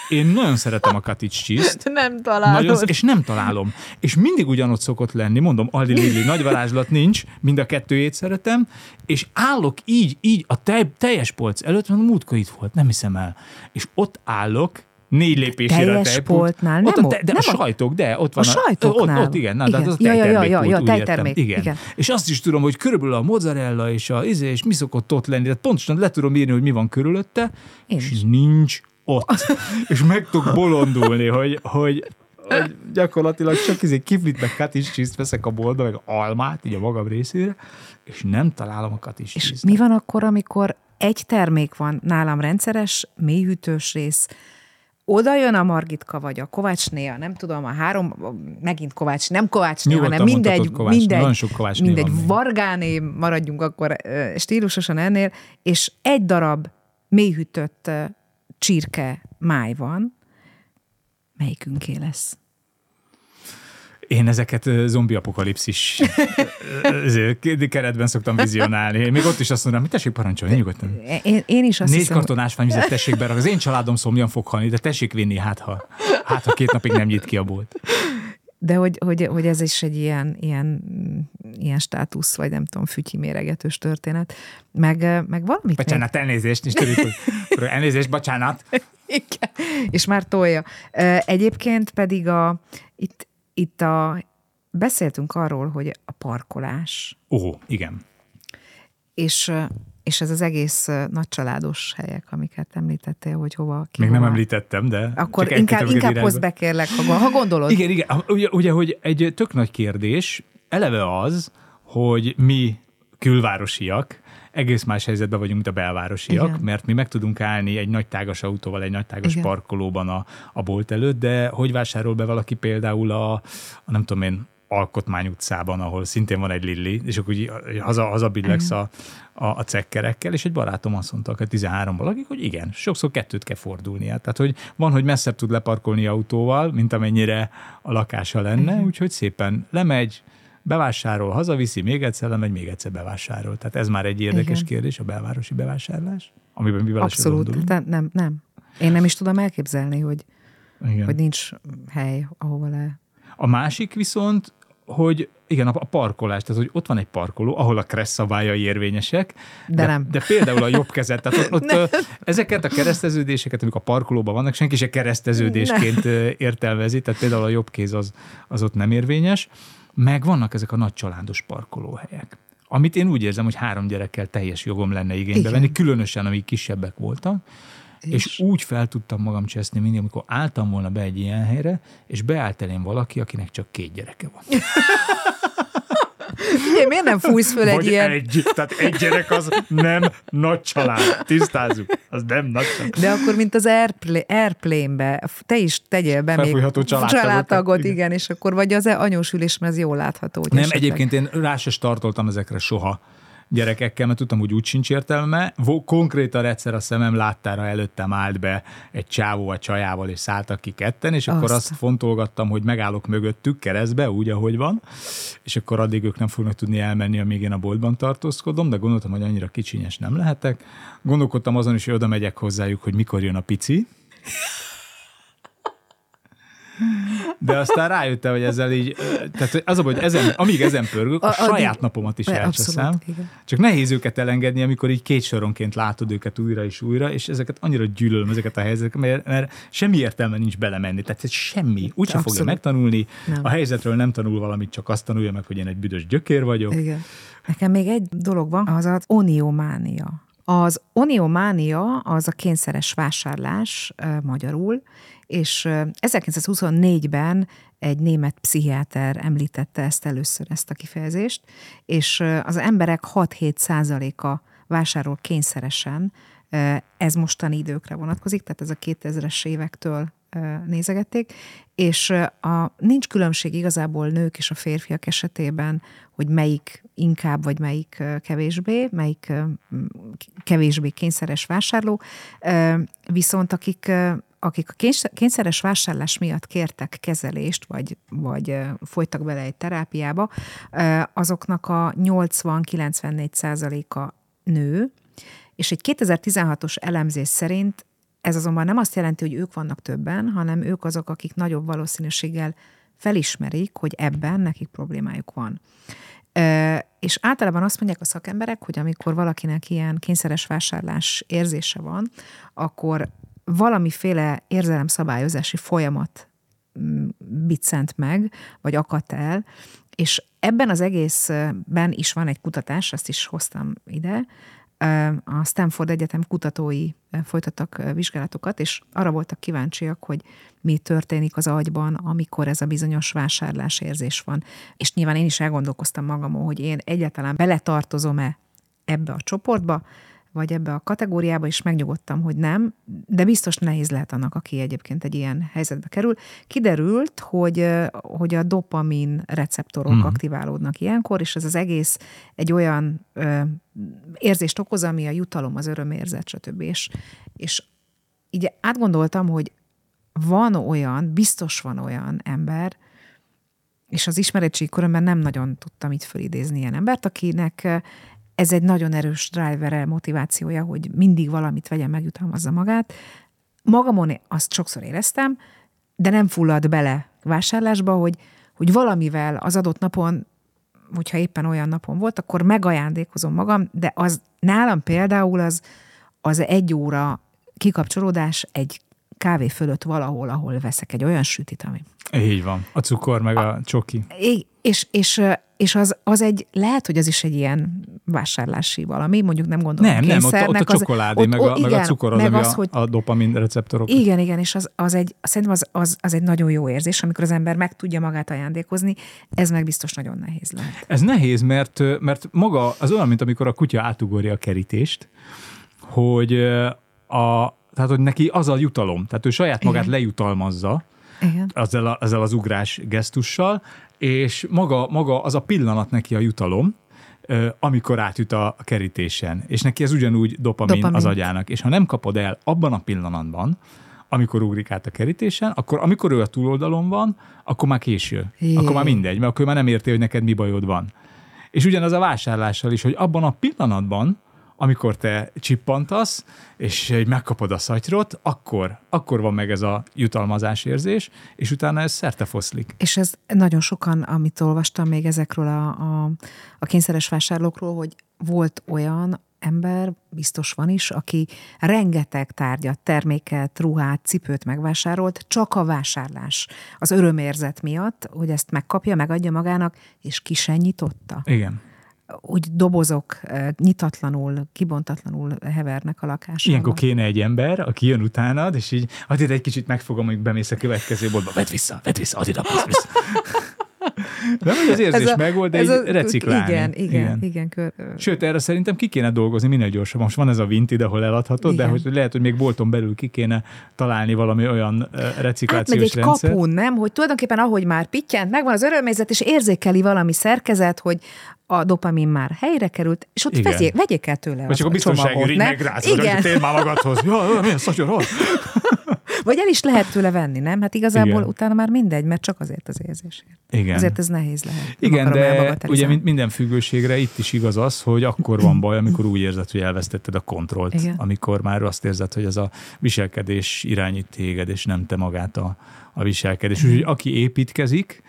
[SPEAKER 3] én nagyon szeretem a cottage cheese-t.
[SPEAKER 5] Nem találod.
[SPEAKER 3] Nagyon, és nem találom. És mindig ugyanott szokott lenni, mondom, Aldi, Lidl, nagy varázslat nincs, mind a kettőjét szeretem, és állok így, így a tej, teljes polc előtt, mert a múltkor itt volt, nem hiszem el. És ott állok, négy lépésére
[SPEAKER 5] teljes
[SPEAKER 3] a tejpult.
[SPEAKER 5] poltnál,
[SPEAKER 3] Ott
[SPEAKER 5] nem
[SPEAKER 3] a te, de
[SPEAKER 5] nem
[SPEAKER 3] a sajtok, de ott van.
[SPEAKER 5] A sajtoknál.
[SPEAKER 3] Ott, ott igen, na,
[SPEAKER 5] igen.
[SPEAKER 3] de az a
[SPEAKER 5] ja, ja, ja,
[SPEAKER 3] tejtermékpult,
[SPEAKER 5] ja, ja,
[SPEAKER 3] úgy
[SPEAKER 5] tejtermék,
[SPEAKER 3] értem. Igen.
[SPEAKER 5] igen.
[SPEAKER 3] És azt is tudom, hogy körülbelül a mozzarella és a izé, és mi szokott ott lenni, tehát pontosan le tudom írni, hogy mi van körülötte,
[SPEAKER 5] Én
[SPEAKER 3] és
[SPEAKER 5] is.
[SPEAKER 3] nincs ott. És meg tudok bolondulni, hogy, hogy, hogy gyakorlatilag csak izé kiflit meg cottage cheese-t veszek a boltba, meg almát, így a magam részére, és nem találom a cottage
[SPEAKER 5] És
[SPEAKER 3] cheese-t.
[SPEAKER 5] mi van akkor, amikor egy termék van nálam rendszeres, mélyhűtős rész, oda jön a Margitka, vagy a Kovácsné, nem tudom, a három, megint Kovács, nem Kovácsné,
[SPEAKER 3] Nyugodtan
[SPEAKER 5] hanem mindegy,
[SPEAKER 3] mondhatod Kovácsné, nagyon
[SPEAKER 5] mindegy,
[SPEAKER 3] sok Kovácsné
[SPEAKER 5] mindegy
[SPEAKER 3] van még.
[SPEAKER 5] Vargáné, maradjunk akkor ö, stílusosan ennél, és egy darab mélyhűtött ö, csirke máj van, melyikünké lesz?
[SPEAKER 3] Én ezeket ö, zombi apokalipszis ö, keretben szoktam vizionálni. Én még ott is azt mondom, hogy tessék parancsolni, nyugodtan.
[SPEAKER 5] Én, én is azt
[SPEAKER 3] Négy
[SPEAKER 5] hiszem,
[SPEAKER 3] karton ásványvizet tessék be, az én családom szomjan fog halni, de tessék vinni, hát ha, hát ha két napig nem nyit ki a bolt.
[SPEAKER 5] de hogy, hogy, hogy ez is egy ilyen, ilyen, ilyen státusz, vagy nem tudom, fütyi méregetős történet. Meg, meg valamit...
[SPEAKER 3] Bocsánat, elnézést, nincs tudjuk, hogy elnézést, bocsánat.
[SPEAKER 5] Igen, és már tolja. Egyébként pedig a, itt, itt a, beszéltünk arról, hogy a parkolás,
[SPEAKER 3] Ó, igen.
[SPEAKER 5] és, és ez az egész nagycsaládos helyek, amiket említettél, hogy hova ki
[SPEAKER 3] Még
[SPEAKER 5] hova.
[SPEAKER 3] nem említettem, de...
[SPEAKER 5] Akkor
[SPEAKER 3] csak
[SPEAKER 5] inkább,
[SPEAKER 3] elküldtem
[SPEAKER 5] inkább
[SPEAKER 3] őket
[SPEAKER 5] hozd
[SPEAKER 3] irányba.
[SPEAKER 5] be, kérlek, ha, ha gondolod.
[SPEAKER 3] Igen, igen. Ugye, ugye, hogy egy tök nagy kérdés, eleve az, hogy mi külvárosiak, egész más helyzetben vagyunk, mint a belvárosiak,
[SPEAKER 5] Igen.
[SPEAKER 3] mert mi meg tudunk állni egy nagy tágas autóval, egy nagy tágas
[SPEAKER 5] Igen.
[SPEAKER 3] parkolóban a, a bolt előtt, de hogy vásárol be valaki például a, a nem tudom én, Alkotmány utcában, ahol szintén van egy Lidl, és akkor úgy haza, hazabillegsz a, a, a cekkerekkel, és egy barátom azt mondta, hogy tizenháromban lakik, hogy igen, sokszor kettőt kell fordulnia. Tehát, hogy van, hogy messzebb tud leparkolni autóval, mint amennyire a lakása lenne,
[SPEAKER 5] Igen.
[SPEAKER 3] úgyhogy szépen lemegy, bevásárol, hazaviszi, még egyszer lemegy, még egyszer bevásárol. Tehát ez már egy érdekes
[SPEAKER 5] Igen.
[SPEAKER 3] kérdés, a belvárosi bevásárlás, amiben mi vele se
[SPEAKER 5] Abszolút,
[SPEAKER 3] gondolunk.
[SPEAKER 5] tehát nem, nem. Én nem is tudom elképzelni, hogy,
[SPEAKER 3] Igen.
[SPEAKER 5] hogy nincs hely, ahova le...
[SPEAKER 3] A másik viszont, hogy igen, a parkolás, tehát hogy ott van egy parkoló, ahol a kressz szabályai érvényesek,
[SPEAKER 5] De
[SPEAKER 3] de,
[SPEAKER 5] nem.
[SPEAKER 3] de például a jobb kezet, tehát ott, ott ezeket a kereszteződéseket, amik a parkolóban vannak, senki se kereszteződésként nem. értelmezi, tehát például a jobb kéz az, az ott nem érvényes, meg vannak ezek a nagy családos parkolóhelyek, amit én úgy érzem, hogy három gyerekkel teljes jogom lenne igénybe
[SPEAKER 5] Igen.
[SPEAKER 3] venni, különösen, amik kisebbek voltak, és,
[SPEAKER 5] És?
[SPEAKER 3] és úgy fel tudtam magam cseszni mindig, amikor álltam volna be egy ilyen helyre, és beállt elém valaki, akinek csak két gyereke van.
[SPEAKER 5] Ugye, miért nem fújsz föl egy
[SPEAKER 3] Vagy
[SPEAKER 5] ilyen...
[SPEAKER 3] egy, tehát egy gyerek az nem nagy család. Tisztázzuk, az nem nagy család.
[SPEAKER 5] De akkor, mint az Airplane, Airplane-be, te is tegyél be még
[SPEAKER 3] Felfújható családtagot.
[SPEAKER 5] családtagot,
[SPEAKER 3] Igen.
[SPEAKER 5] igen, és akkor vagy az anyós ülés, mert ez jól látható. Hogy
[SPEAKER 3] Nem,
[SPEAKER 5] esetleg.
[SPEAKER 3] egyébként én rá se startoltam ezekre soha gyerekekkel, mert tudtam, hogy úgy sincs értelme. Vo- Konkrétan egyszer a szemem láttára előttem állt be egy csávó a csajával, és szálltak ki ketten, és akkor
[SPEAKER 5] Azt.
[SPEAKER 3] azt fontolgattam, hogy megállok mögöttük keresztbe, úgy, ahogy van, és akkor addig ők nem fognak tudni elmenni, amíg én a boltban tartózkodom, de gondoltam, hogy annyira kicsinyes nem lehetek. Gondolkodtam azon is, hogy oda megyek hozzájuk, hogy mikor jön a pici. De aztán rájöttem, hogy ezzel így, tehát az a baj, hogy ezen, amíg ezen pörgök, a,
[SPEAKER 5] A- addig-
[SPEAKER 3] saját napomat is
[SPEAKER 5] Be-
[SPEAKER 3] elcseszem.
[SPEAKER 5] abszolút, igen.
[SPEAKER 3] Csak nehéz őket elengedni, amikor így két soronként látod őket újra és újra, és ezeket annyira gyűlölöm, ezeket a helyzeteket, mert, mert semmi értelme nincs belemenni. Tehát ez semmi. Úgyse fogja
[SPEAKER 5] Abszolút.
[SPEAKER 3] megtanulni.
[SPEAKER 5] Nem.
[SPEAKER 3] A helyzetről nem tanul valamit, csak azt tanulja meg, hogy én egy büdös gyökér vagyok.
[SPEAKER 5] Igen. Nekem még egy dolog van, az az oniománia. Az oniománia az a kényszeres vásárlás uh, magyarul, és uh, ezerkilencszázhuszonnégyben egy német pszichiáter említette ezt először, ezt a kifejezést, és uh, az emberek hat-hét százaléka vásárol kényszeresen, uh, ez mostani időkre vonatkozik, tehát ez a kétezres évektől uh, nézegették, és uh, a, nincs különbség igazából nők és a férfiak esetében, hogy melyik inkább, vagy melyik uh, kevésbé, melyik uh, kevésbé kényszeres vásárló, uh, viszont akik uh, akik a kényszeres vásárlás miatt kértek kezelést, vagy, vagy folytak bele egy terápiába, azoknak a nyolcvan-kilencvennégy százaléka nő, és egy kétezer-tizenhatos elemzés szerint Ez azonban nem azt jelenti, hogy ők vannak többen, hanem ők azok, akik nagyobb valószínűséggel felismerik, hogy ebben nekik problémájuk van. És általában azt mondják a szakemberek, hogy amikor valakinek ilyen kényszeres vásárlás érzése van, akkor valamiféle érzelemszabályozási folyamat biccent meg, vagy akadt el, és ebben az egészben is van egy kutatás, azt is hoztam ide, a Stanford Egyetem kutatói folytattak vizsgálatokat, és arra voltak kíváncsiak, hogy mi történik az agyban, amikor ez a bizonyos vásárlásérzés van. És nyilván én is elgondolkoztam magamon, hogy én egyáltalán beletartozom-e ebbe a csoportba, vagy ebbe a kategóriába, és megnyugodtam, hogy nem, de biztos nehéz lehet annak, aki egyébként egy ilyen helyzetbe kerül. Kiderült, hogy, hogy a dopamin receptorok hmm. aktiválódnak ilyenkor, és ez az egész egy olyan ö, érzést okoz, ami a jutalom, az örömérzet, stb. És, és így átgondoltam, hogy van olyan, biztos van olyan ember, és az ismeretségi körömben nem nagyon tudtam itt fölidézni ilyen embert, akinek ez egy nagyon erős driver, motivációja, hogy mindig valamit vegyen, megjutalmazza magát. Magamon azt sokszor éreztem, de nem fullad bele vásárlásba, hogy, hogy valamivel az adott napon, hogyha éppen olyan napon volt, akkor megajándékozom magam, de az nálam például az, az egy óra kikapcsolódás egy kávé fölött valahol, ahol veszek egy olyan sütit, ami...
[SPEAKER 3] Így van. A cukor, meg a, a csoki.
[SPEAKER 5] És, és, és az, az egy, lehet, hogy az is egy ilyen vásárlási valami, mondjuk nem gondolom
[SPEAKER 3] Nem, nem, ott, ott a csokoládé,
[SPEAKER 5] az,
[SPEAKER 3] meg,
[SPEAKER 5] ott,
[SPEAKER 3] a,
[SPEAKER 5] igen,
[SPEAKER 3] meg a cukor az,
[SPEAKER 5] meg
[SPEAKER 3] ami
[SPEAKER 5] az,
[SPEAKER 3] a,
[SPEAKER 5] hogy,
[SPEAKER 3] a dopamin receptorok.
[SPEAKER 5] Igen, igen, és az, az egy, szerintem az, az, az egy nagyon jó érzés, amikor az ember meg tudja magát ajándékozni, ez meg biztos nagyon nehéz lehet.
[SPEAKER 3] Ez nehéz, mert, mert maga az olyan, mint amikor a kutya átugorja a kerítést, hogy a Tehát, hogy neki az a jutalom, tehát ő saját magát igen. lejutalmazza igen. Ezzel, a, ezzel az ugrás gesztussal, és maga, maga az a pillanat neki a jutalom, amikor átüt a kerítésen. És neki ez ugyanúgy dopamin, dopamin az agyának. És ha nem kapod el abban a pillanatban, amikor ugrik át a kerítésen, akkor amikor ő a túloldalon van, akkor már késő. Jé. Akkor már mindegy, mert akkor már nem érti, hogy neked mi bajod van. És ugyanaz a vásárlással is, hogy abban a pillanatban, amikor te csippantasz, és megkapod a szatyrot, akkor, akkor van meg ez a jutalmazás érzés, és utána ez szertefoszlik.
[SPEAKER 5] És ez nagyon sokan, amit olvastam még ezekről a, a, a kényszeres vásárlókról, hogy volt olyan ember, biztos van is, aki rengeteg tárgyat, terméket, ruhát, cipőt megvásárolt, csak a vásárlás, az örömérzet miatt, hogy ezt megkapja, megadja magának, és ki se nyitotta.
[SPEAKER 3] Igen.
[SPEAKER 5] Úgy dobozok nyitatlanul, kibontatlanul hevernek a lakásában.
[SPEAKER 3] Ilyenkor kéne egy ember, aki jön utánad, és így addig egy kicsit megfogom, hogy bemész a következő boltba. Vedd vissza, vedd vissza, addig a vissza. Nem, hogy az érzés megvolt, de így a, reciklálni.
[SPEAKER 5] Igen, igen, igen. igen kör...
[SPEAKER 3] Sőt, erre szerintem ki kéne dolgozni minél gyorsabban. Most van ez a Vinted, ahol eladhatod, igen. de hogy lehet, hogy még bolton belül ki kéne találni valami olyan reciklációs
[SPEAKER 5] Átmegy egy
[SPEAKER 3] rendszer.
[SPEAKER 5] kapun, nem? Hogy tulajdonképpen ahogy már pittyent, megvan az örömérzet, és érzékeli valami szerkezet, hogy a dopamin már helyre került, és ott vegyék, vegyék el tőle
[SPEAKER 3] vagy csak a biztonságűr így megráz, vagy hogy tél már magadhoz. Ja, milyen szatyor, hol?
[SPEAKER 5] Vagy el is lehet tőle venni, nem? Hát igazából igen. utána már mindegy, mert csak azért az érzésért.
[SPEAKER 3] Igen.
[SPEAKER 5] Azért ez nehéz lehet.
[SPEAKER 3] Igen, de ugye minden függőségre itt is igaz az, hogy akkor van baj, amikor úgy érzed, hogy elvesztetted a kontrollt. Igen. Amikor már azt érzed, hogy ez a viselkedés irányít téged, és nem te magát a, a viselkedés. Úgyhogy aki építkezik,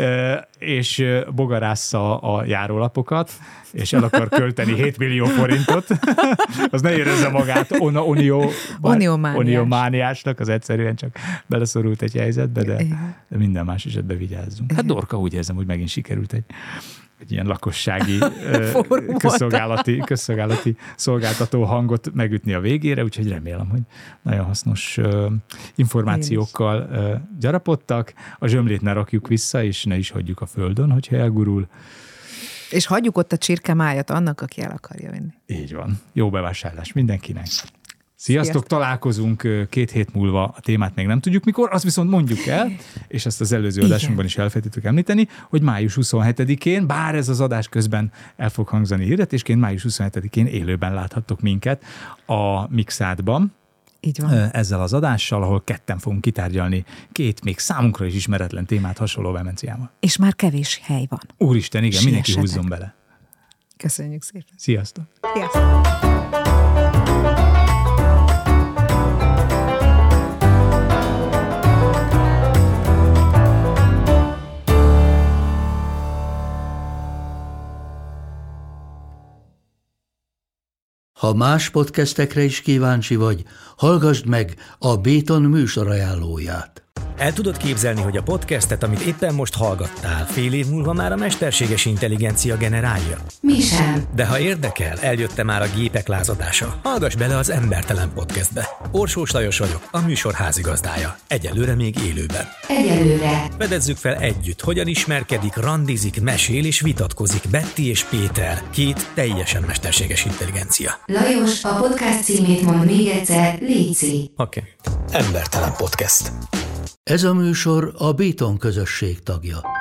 [SPEAKER 3] és bogarásza a járólapokat, és el akar költeni hét millió forintot, az ne érezze magát ona, onió, oniomániásnak, az egyszerűen csak beleszorult egy helyzetbe, de, de minden más esetben vigyázzunk. Hát Dorka, úgy érzem, hogy megint sikerült egy, egy ilyen lakossági közszolgálati, közszolgálati szolgáltató hangot megütni a végére, úgyhogy remélem, hogy nagyon hasznos uh, információkkal uh, gyarapodtak. A zsömlét ne rakjuk vissza, és ne is hagyjuk a földön, hogyha elgurul.
[SPEAKER 5] És hagyjuk ott a csirkemájat annak, aki el akarja vinni.
[SPEAKER 3] Így van. Jó bevásárlás mindenkinek. Sziasztok, Sziasztok, találkozunk két hét múlva, a témát még nem tudjuk mikor, azt viszont mondjuk el, és ezt az előző adásunkban is elfelejtettük említeni, hogy május huszonhetedikén, bár ez az adás közben el fog hangzani hirdetésként, május huszonhetedikén élőben láthattok minket a Mixádban.
[SPEAKER 5] Így van.
[SPEAKER 3] Ezzel az adással, ahol ketten fogunk kitárgyalni két még számunkra is ismeretlen témát hasonló vehemenciával.
[SPEAKER 5] És már kevés hely van.
[SPEAKER 3] Úristen, igen, mindenki húzzon bele.
[SPEAKER 5] Köszönjük szépen.
[SPEAKER 3] Sziasztok.
[SPEAKER 5] Sziasztok.
[SPEAKER 1] Ha más podcastekre is kíváncsi vagy, hallgassd meg a Béton műsor ajánlóját.
[SPEAKER 6] El tudod képzelni, hogy a podcastet, amit éppen most hallgattál, fél év múlva már a mesterséges intelligencia generálja?
[SPEAKER 7] Mi sem.
[SPEAKER 6] De ha érdekel, eljötte már a gépek lázadása. Hallgass bele az Embertelen Podcastbe. Orsós Lajos vagyok, a műsor házigazdája. Egyelőre még élőben.
[SPEAKER 7] Egyelőre.
[SPEAKER 6] Fedezzük fel együtt, hogyan ismerkedik, randizik, mesél és vitatkozik Betty és Péter, két teljesen mesterséges intelligencia.
[SPEAKER 7] Lajos, a podcast címét mond még egyszer, léci.
[SPEAKER 6] Oké. Okay. Embertelen Podcast.
[SPEAKER 1] Ez a műsor a Béton közösség tagja.